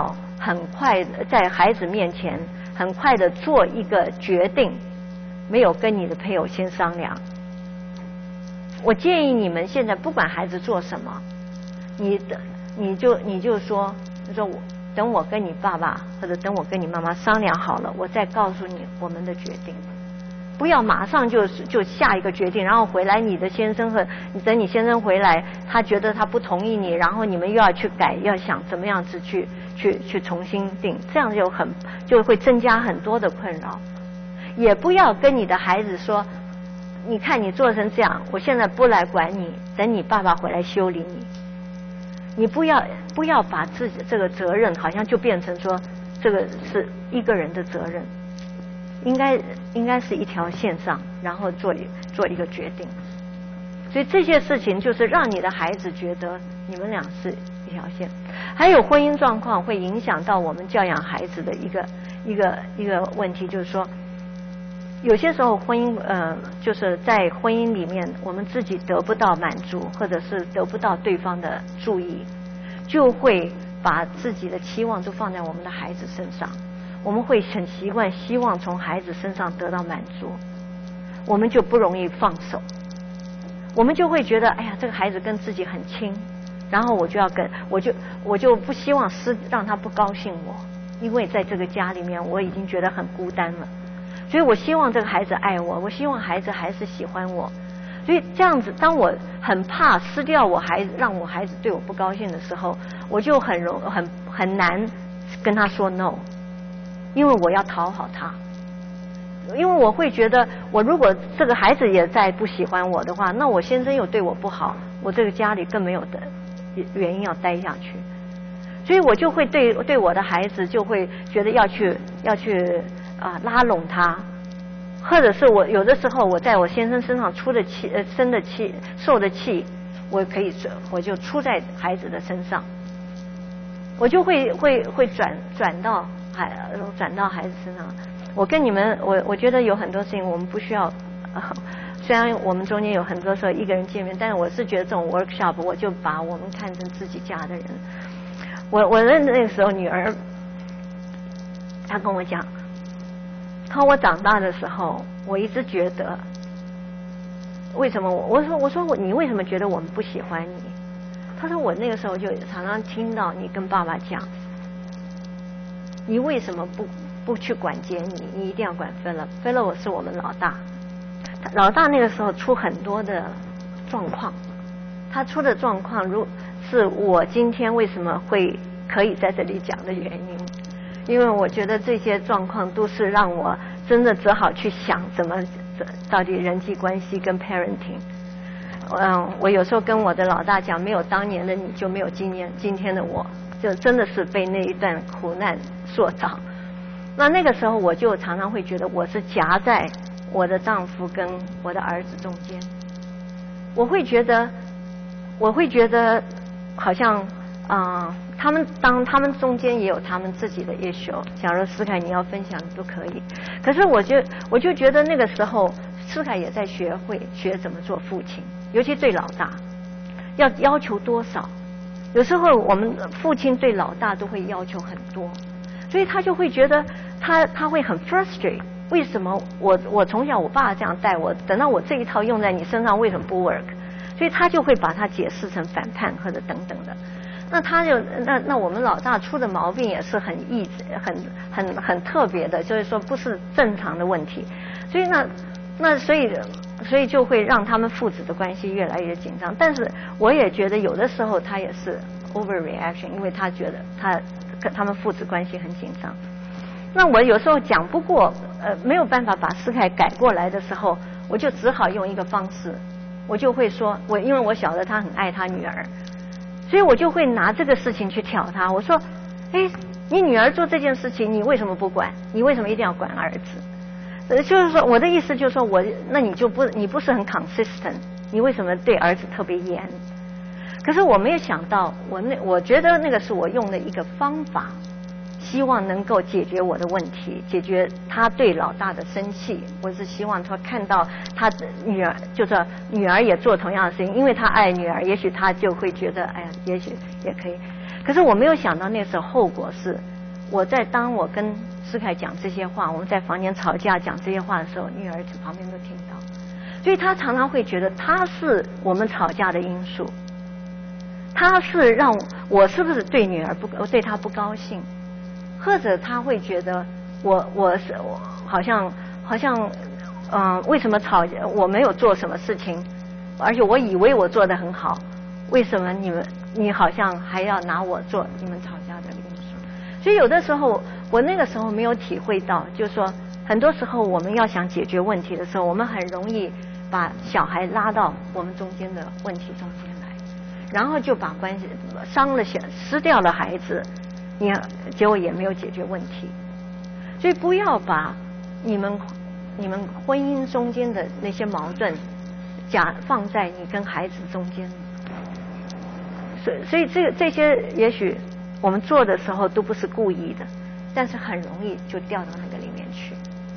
很快在孩子面前很快的做一个决定，没有跟你的配偶先商量。我建议你们现在不管孩子做什么，你就说我等我跟你爸爸或者等我跟你妈妈商量好了，我再告诉你我们的决定。不要马上就下一个决定，然后回来你的先生和等你先生回来，他觉得他不同意你，然后你们又要去改，要想怎么样子去重新定，这样就会增加很多的困扰。也不要跟你的孩子说，你看你做成这样，我现在不来管你，等你爸爸回来修理你。你不要把自己这个责任好像就变成说这个是一个人的责任，应该是一条线上，然后做一个决定。所以这些事情就是让你的孩子觉得你们俩是一条线。还有婚姻状况会影响到我们教养孩子的一个问题，就是说有些时候婚姻就是在婚姻里面我们自己得不到满足，或者是得不到对方的注意，就会把自己的期望都放在我们的孩子身上。我们会很习惯希望从孩子身上得到满足，我们就不容易放手。我们就会觉得哎呀这个孩子跟自己很亲，然后我就不希望让他不高兴我，因为在这个家里面我已经觉得很孤单了，所以我希望这个孩子爱我，我希望孩子还是喜欢我。所以这样子当我很怕失掉让我孩子对我不高兴的时候，我就很难跟他说 no， 因为我要讨好他。因为我会觉得我如果这个孩子也再不喜欢我的话，那我先生又对我不好，我这个家里更没有的原因要待下去。所以我就会对我的孩子就会觉得要去拉拢他，或者是我有的时候我在我先生身上出的气生的气受的气，我就出在孩子的身上，我就会转到孩子身上。我跟你们我觉得有很多事情我们不需要虽然我们中间有很多时候一个人见面，但是我是觉得这种 workshop 我就把我们看成自己家的人。我的那个时候女儿她跟我讲，她说我长大的时候我一直觉得为什么我说你为什么觉得我们不喜欢你？她说我那个时候就常常听到你跟爸爸讲，你为什么不去管杰尼，你一定要管菲勒我是我们老大那个时候出很多的状况，他出的状况是我今天为什么可以在这里讲的原因，因为我觉得这些状况都是让我真的只好去想到底人际关系跟 parenting。我有时候跟我的老大讲，没有当年的你就没有今天的我，就真的是被那一段苦难塑造。那个时候我就常常会觉得我是夹在我的丈夫跟我的儿子中间，我会觉得好像他们中间也有他们自己的 issue。假如思凯你要分享都可以，可是我就觉得那个时候思凯也在学怎么做父亲，尤其对老大要求多少。有时候我们父亲对老大都会要求很多，所以他就会觉得他会很 frustrate， 为什么我从小我爸这样带我，等到我这一套用在你身上为什么不 work？ 所以他就会把它解释成反叛或者等等的。那我们老大出的毛病也是很特别的，就是说不是正常的问题。所以所以就会让他们父子的关系越来越紧张。但是我也觉得有的时候他也是 overreaction， 因为他觉得他们父子关系很紧张。那我有时候讲不过没有办法把思凯改过来的时候，我就只好用一个方式，我就会说因为我晓得他很爱他女儿，所以我就会拿这个事情去挑他。我说你女儿做这件事情你为什么不管，你为什么一定要管儿子？就是说我的意思就是说那你不是很 consistent， 你为什么对儿子特别严？可是我没有想到我觉得那个是我用的一个方法，希望能够解决我的问题，解决他对老大的生气。我是希望他看到他的女儿，就是女儿也做同样的事情，因为他爱女儿，也许他就会觉得哎呀也许也可以。可是我没有想到那时候后果是当我跟思凯讲这些话，我们在房间吵架讲这些话的时候，女儿在旁边都听到，所以她常常会觉得她是我们吵架的因素，她是让我是不是对女儿对她不高兴，或者她会觉得我好像为什么吵我没有做什么事情，而且我以为我做得很好，为什么你好像还要拿我做你们吵架的因素？所以有的时候我那个时候没有体会到，就是说很多时候我们要想解决问题的时候，我们很容易把小孩拉到我们中间的问题中间来，然后就把关系失掉了孩子，结果也没有解决问题。所以不要把你们婚姻中间的那些矛盾放在你跟孩子中间。所以这些也许我们做的时候都不是故意的，但是很容易就掉到那个里面去。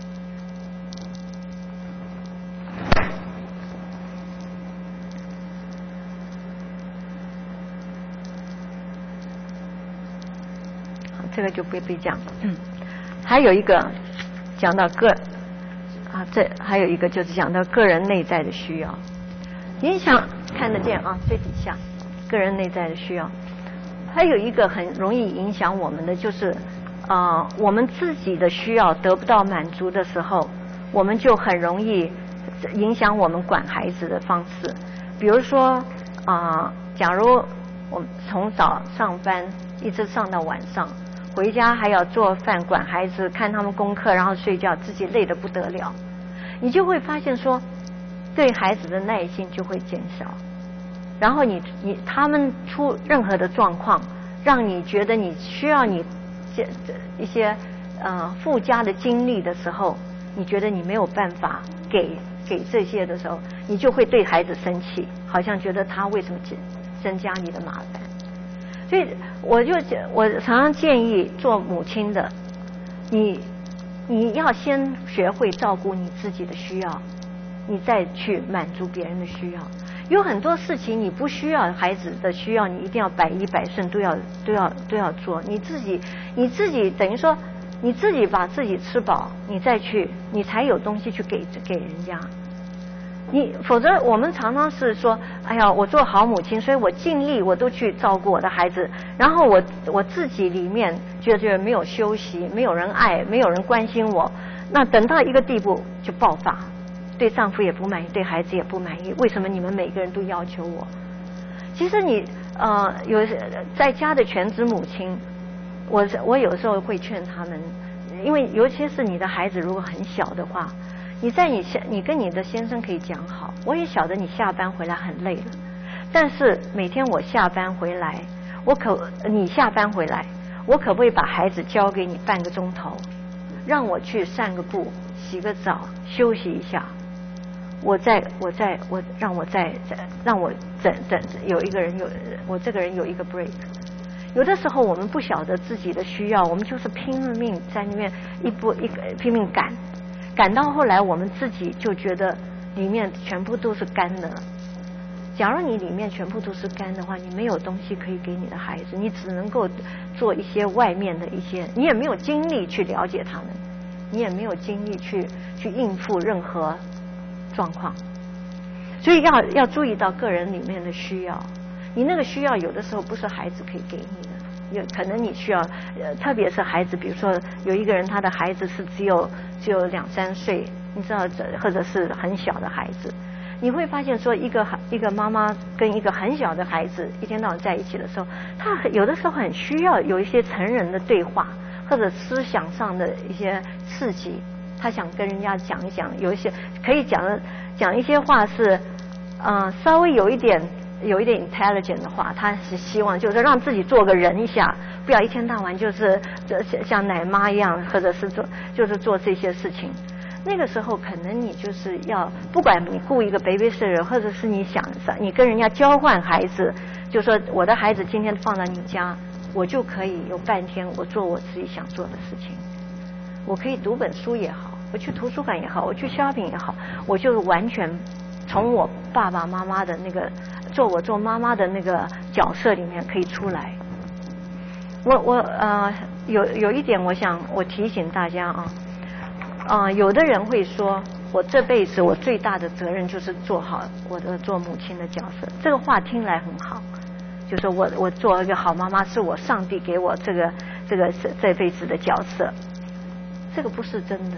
好，这个就不必讲。还有一个讲到这还有一个就是讲到个人内在的需要，影响看得见啊，最底下个人内在的需要。还有一个很容易影响我们的就是我们自己的需要得不到满足的时候，我们就很容易影响我们管孩子的方式。比如说假如我们从早上班一直上到晚上，回家还要做饭管孩子看他们功课然后睡觉，自己累得不得了，你就会发现说对孩子的耐心就会减少，然后他们出任何的状况让你觉得你需要你一些附加的精力的时候，你觉得你没有办法给这些的时候，你就会对孩子生气，好像觉得他为什么增加你的麻烦。所以我常常建议做母亲的，你要先学会照顾你自己的需要，你再去满足别人的需要。有很多事情你不需要孩子的需要，你一定要100%都要做。你自己等于说你自己把自己吃饱，你才有东西去给人家。否则我们常常是说，哎呀，我做好母亲，所以我尽力我都去照顾我的孩子，然后我自己里面觉得没有休息，没有人爱，没有人关心我，那等到一个地步就爆发，对丈夫也不满意，对孩子也不满意，为什么你们每个人都要求我？其实有在家的全职母亲，我有时候会劝他们，因为尤其是你的孩子如果很小的话，你跟你的先生可以讲好，我也晓得你下班回来很累了，但是每天我下班回来，你下班回来，我可不可以把孩子交给你半个钟头，让我去散个步，洗个澡，休息一下，让我有一个人我这个人有一个 break。有的时候我们不晓得自己的需要，我们就是拼了命在那边拼命赶到后来我们自己就觉得里面全部都是干的。假如你里面全部都是干的话，你没有东西可以给你的孩子，你只能够做一些外面的一些，你也没有精力去了解他们，你也没有精力去应付任何状况。所以要注意到个人里面的需要，你那个需要有的时候不是孩子可以给你的，有可能你需要特别是孩子，比如说有一个人他的孩子是只有2-3岁，你知道，或者是很小的孩子，你会发现说一个妈妈跟一个很小的孩子一天到晚在一起的时候，他有的时候很需要有一些成人的对话，或者思想上的一些刺激，他想跟人家讲一讲，有一些可以讲一些话是稍微有一点 intelligent 的话，他是希望就是让自己做个人一下，不要一天到晚就是像奶妈一样，或者是做这些事情。那个时候可能你就是要，不管你雇一个 babysitter， 或者是你跟人家交换孩子，就说我的孩子今天放到你家，我就可以有半天我做我自己想做的事情，我可以读本书也好，我去图书馆也好，我去 shopping 也好，我就完全从我爸爸妈妈的那个做妈妈的那个角色里面可以出来。 有一点，我提醒大家啊，有的人会说，我这辈子我最大的责任就是做好我的做母亲的角色。这个话听来很好，就说我做一个好妈妈是我上帝给我这辈子的角色。这个不是真的。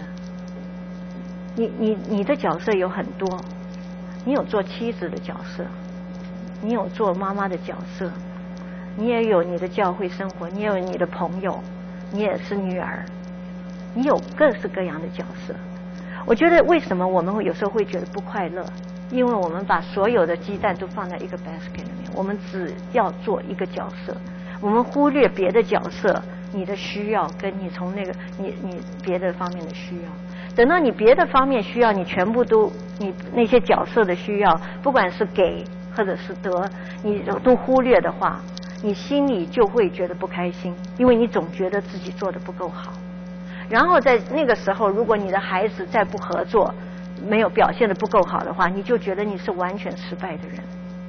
你的角色有很多，你有做妻子的角色，你有做妈妈的角色，你也有你的教会生活，你也有你的朋友，你也是女儿，你有各式各样的角色。我觉得为什么我们有时候会觉得不快乐，因为我们把所有的鸡蛋都放在一个 basket 里面，我们只要做一个角色，我们忽略别的角色，你的需要跟你从那个你别的方面的需要。等到你别的方面需要，你全部都你那些角色的需要，不管是给或者是得，你都忽略的话，你心里就会觉得不开心，因为你总觉得自己做得不够好。然后在那个时候，如果你的孩子再不合作，没有表现得不够好的话，你就觉得你是完全失败的人。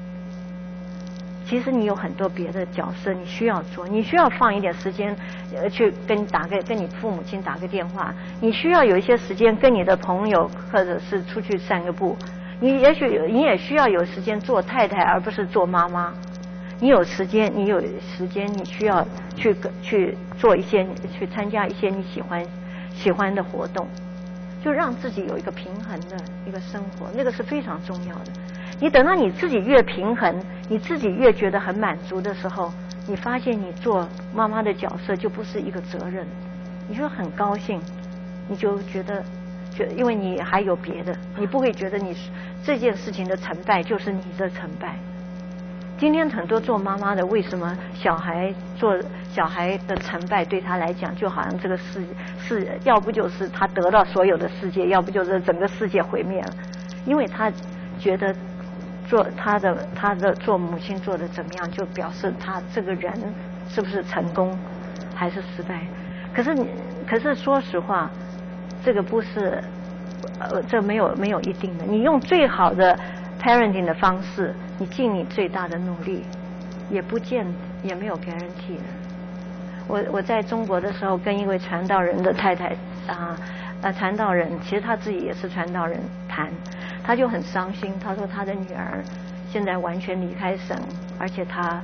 其实你有很多别的角色你需要做，你需要放一点时间去跟你父母亲打个电话，你需要有一些时间跟你的朋友或者是出去散个步，你也需要有时间做太太而不是做妈妈。你有时间你需要去做一些去参加一些你喜欢的活动，就让自己有一个平衡的一个生活，那个是非常重要的。你等到你自己越平衡，你自己越觉得很满足的时候，你发现你做妈妈的角色就不是一个责任，你就很高兴，你就觉得因为你还有别的，你不会觉得你这件事情的成败就是你的成败。今天很多做妈妈的，为什么小孩的成败对他来讲，就好像这个世要不就是他得到所有的世界，要不就是整个世界毁灭了，因为他觉得他的做母亲做的怎么样，就表示他这个人是不是成功还是失败。可是说实话，这个不是这没有一定的。你用最好的 parenting 的方式，你尽你最大的努力，也没有 guarantee 的。我在中国的时候跟一位传道人的太太传道人，其实他自己也是传道人谈，他就很伤心，他说他的女儿现在完全离开神，而且他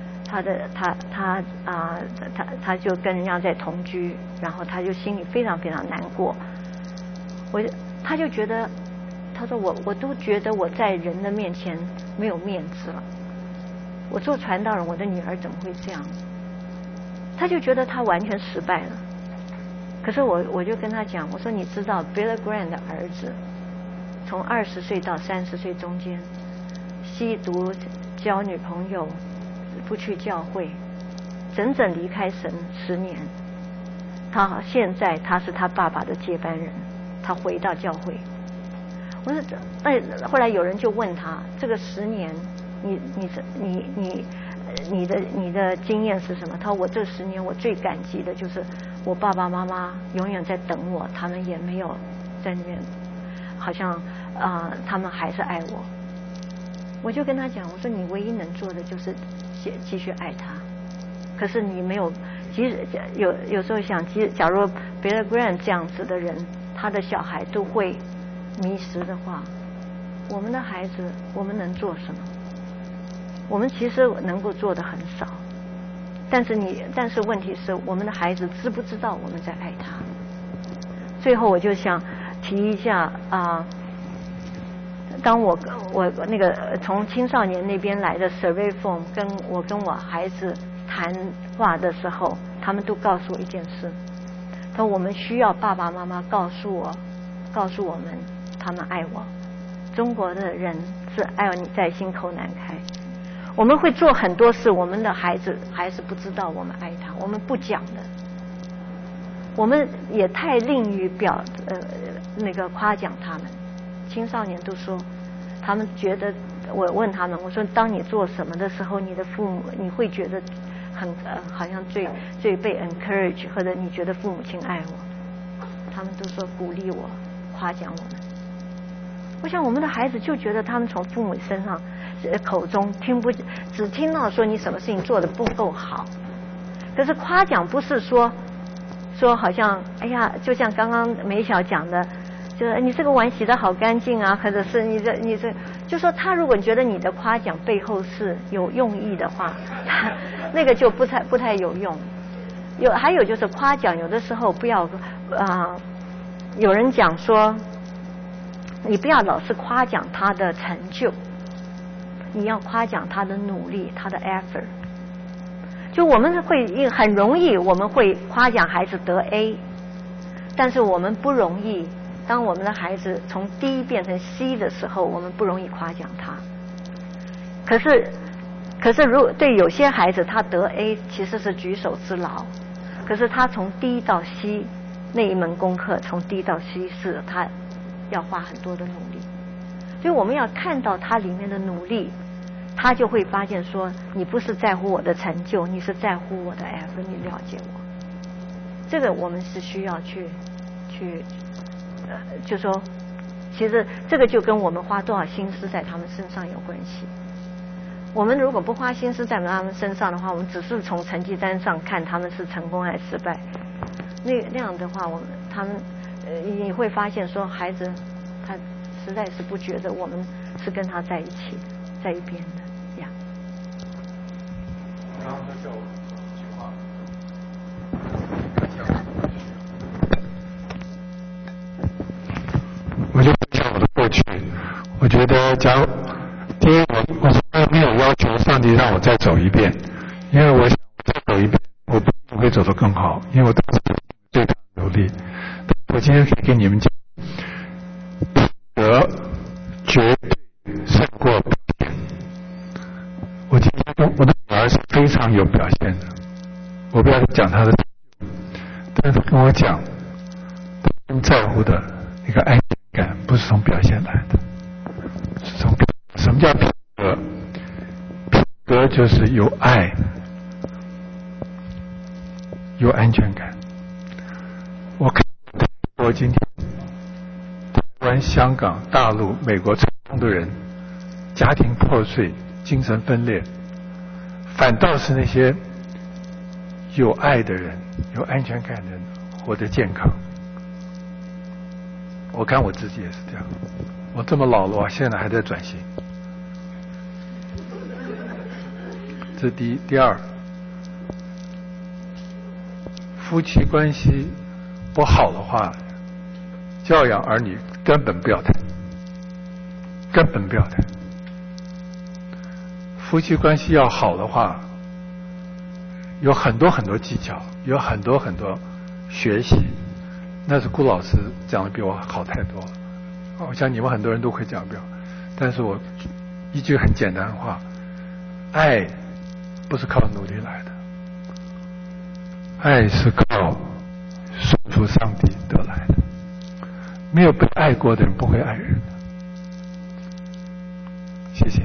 就跟人家在同居，然后他就心里非常非常难过。他就觉得，他说我都觉得我在人的面前没有面子了。我做传道人，我的女儿怎么会这样？他就觉得他完全失败了。可是我就跟他讲，我说你知道 Billy Graham 的儿子从20岁到30岁中间吸毒、交女朋友、不去教会，整整离开神10年。现在他是他爸爸的接班人，他回到教会。我说后来有人就问他，这个10年你的经验是什么？他说我这10年我最感激的就是我爸爸妈妈永远在等我，他们也没有在那边，好像他们还是爱我。我就跟他讲，我说你唯一能做的就是继续爱他。可是你没有，即使有时候想，假如 Billy Graham 这样子的人，他的小孩都会迷失的话，我们的孩子我们能做什么？我们其实能够做的很少，但是问题是我们的孩子知不知道我们在爱他？最后我就想提一下当我那个从青少年那边来的 survey form 跟我孩子谈话的时候，他们都告诉我一件事，他说我们需要爸爸妈妈告诉我们他们爱我。中国的人是爱你在心口难开，我们会做很多事，我们的孩子还是不知道我们爱他，我们不讲的。我们也太吝于那个夸奖他们。青少年都说，他们觉得，我问他们，我说当你做什么的时候，你的父母你会觉得好像最被 encourage， 或者你觉得父母亲爱我，他们都说鼓励我，夸奖我们。我想我们的孩子就觉得他们从父母身上口中只听到说你什么事情做得不够好， 可是夸奖不是说好像哎呀，就像刚刚梅晓讲的，就是你这个碗洗得好干净啊，或者是你这，就说他如果觉得你的夸奖背后是有用意的话，那个就不太有用。还有就是夸奖，有的时候不要有人讲说，你不要老是夸奖他的成就，你要夸奖他的努力，他的 effort。就我们会很容易，我们会夸奖孩子得 A， 但是我们不容易，当我们的孩子从 D 变成 C 的时候，我们不容易夸奖他。可是对有些孩子，他得 A 其实是举手之劳，可是他从 D 到 C 那一门功课，从 D 到 C 是他要花很多的努力，所以我们要看到他里面的努力。他就会发现说，你不是在乎我的成就，你是在乎我的 effort， 你了解我。这个我们是需要去就说，其实这个就跟我们花多少心思在他们身上有关系。我们如果不花心思在他们身上的话，我们只是从成绩单上看他们是成功还是失败，那样的话，他们你会发现说，孩子他实在是不觉得我们是跟他在一起的，在一边的。 然后他叫我一句话，我就分享我的过去。我觉得，第一，我从来没有要求上帝让我再走一遍，因为我想再走一遍，我不一定会走得更好，因为我当时对他努力。但我今天可以跟你们讲，品德绝对胜过表现。我今天我的女儿是非常有表现的，我不要讲她的成就，但是她跟我讲，她更在乎的那个安全感不是从表现来的，是从什么叫品格？品格就是有爱，有安全感。我看过今天台湾、香港、大陆、美国成功的人，家庭破碎，精神分裂，反倒是那些有爱的人、有安全感的人活得健康。我看我自己也是这样，我这么老了，我现在还在转型。这第一。第二，夫妻关系不好的话，教养儿女根本不要谈，根本不要谈。夫妻关系要好的话，有很多很多技巧，有很多很多学习。那是顾老师讲的比我好太多了。我想你们很多人都会讲表，但是我一句很简单的话：爱不是靠努力来的，爱是靠顺服上帝得来的。没有被爱过的人不会爱人的。谢谢。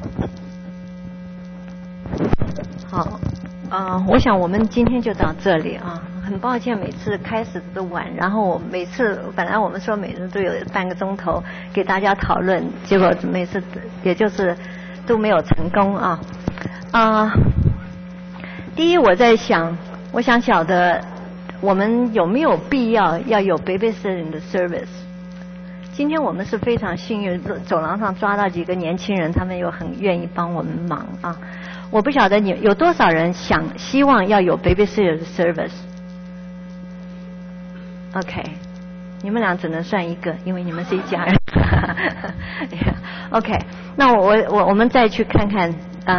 好，我想我们今天就到这里啊。很抱歉每次开始都晚，然后每次本来我们说每次都有半个钟头给大家讨论，结果每次也就是都没有成功啊。第一我在想，我想晓得我们有没有必要有 babysitting 的 service。今天我们是非常幸运，走廊上抓到几个年轻人，他们又很愿意帮我们忙啊。我不晓得你有多少人希望要有 babysitter 的 service。OK， 你们俩只能算一个，因为你们是一家人。OK， 那我们再去看看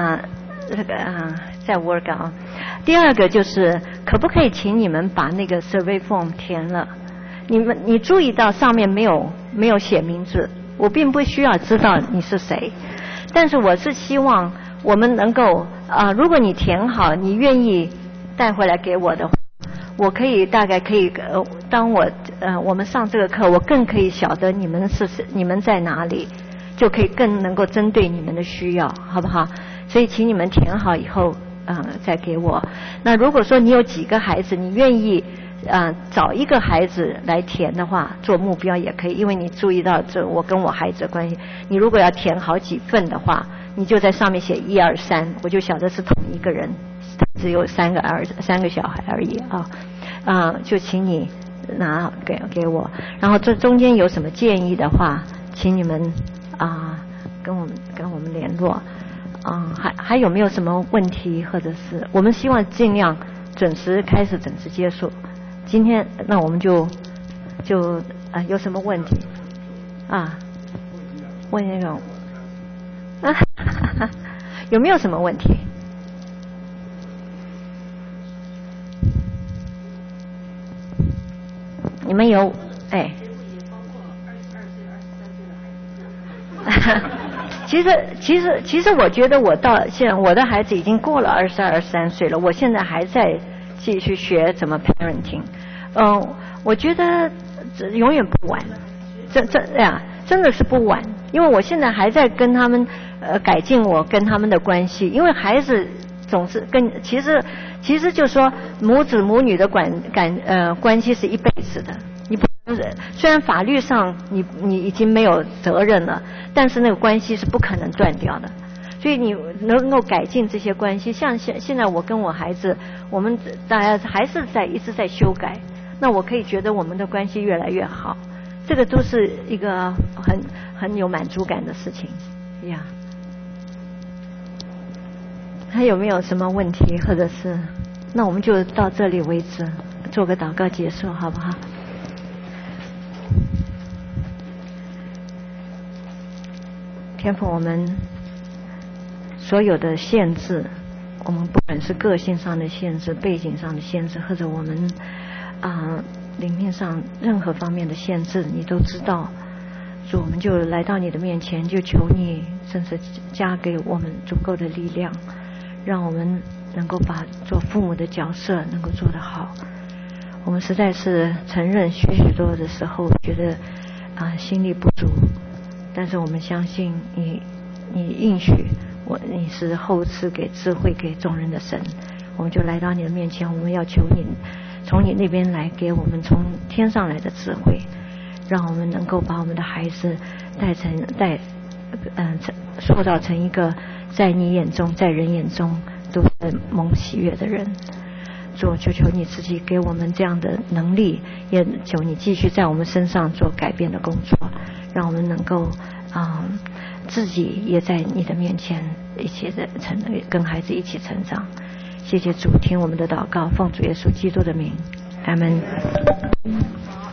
再 work 啊。第二个就是可不可以请你们把那个 survey form 填了？你注意到上面没有写名字，我并不需要知道你是谁，但是我是希望我们能够如果你填好，你愿意带回来给我的话，我可以大概可以当我们上这个课，我更可以晓得你们在哪里，就可以更能够针对你们的需要，好不好？所以请你们填好以后再给我。那如果说你有几个孩子，你愿意找一个孩子来填的话，做目标也可以，因为你注意到我跟我孩子的关系。你如果要填好几份的话，你就在上面写1、2、3，我就晓得是同一个人他只有3个小孩而已就请你拿给我，然后这中间有什么建议的话，请你们跟我们联络还有没有什么问题，或者是我们希望尽量准时开始准时结束。今天那我们就有什么问题问那种有没有什么问题？你们有其实我觉得我到现在我的孩子已经过了22、23岁了，我现在还在继续学怎么 parenting。我觉得永远不晚，真的是不晚，因为我现在还在跟他们改进我跟他们的关系，因为孩子总是其实就是说母子母女的关系是一辈子的。你不虽然法律上你已经没有责任了，但是那个关系是不可能断掉的。所以你能够改进这些关系，像现在我跟我孩子，我们大家还是一直在修改。那我可以觉得我们的关系越来越好，这个都是一个很有满足感的事情呀。还有没有什么问题，或者是那我们就到这里为止，做个祷告结束好不好？天父，我们所有的限制，我们不管是个性上的限制、背景上的限制，或者我们灵命上任何方面的限制，你都知道。主，我们就来到你的面前，就求你甚至加给我们足够的力量，让我们能够把做父母的角色能够做得好。我们实在是承认许多的时候觉得心力不足，但是我们相信你应许你是厚赐给智慧给众人的神。我们就来到你的面前，我们要求你从你那边来给我们从天上来的智慧，让我们能够把我们的孩子塑造成一个在你眼中在人眼中都是蒙喜悦的人。主，求求你自己给我们这样的能力，也求你继续在我们身上做改变的工作，让我们能够自己也在你的面前一起跟孩子一起成长。谢谢主，听我们的祷告，奉主耶稣基督的名，阿们。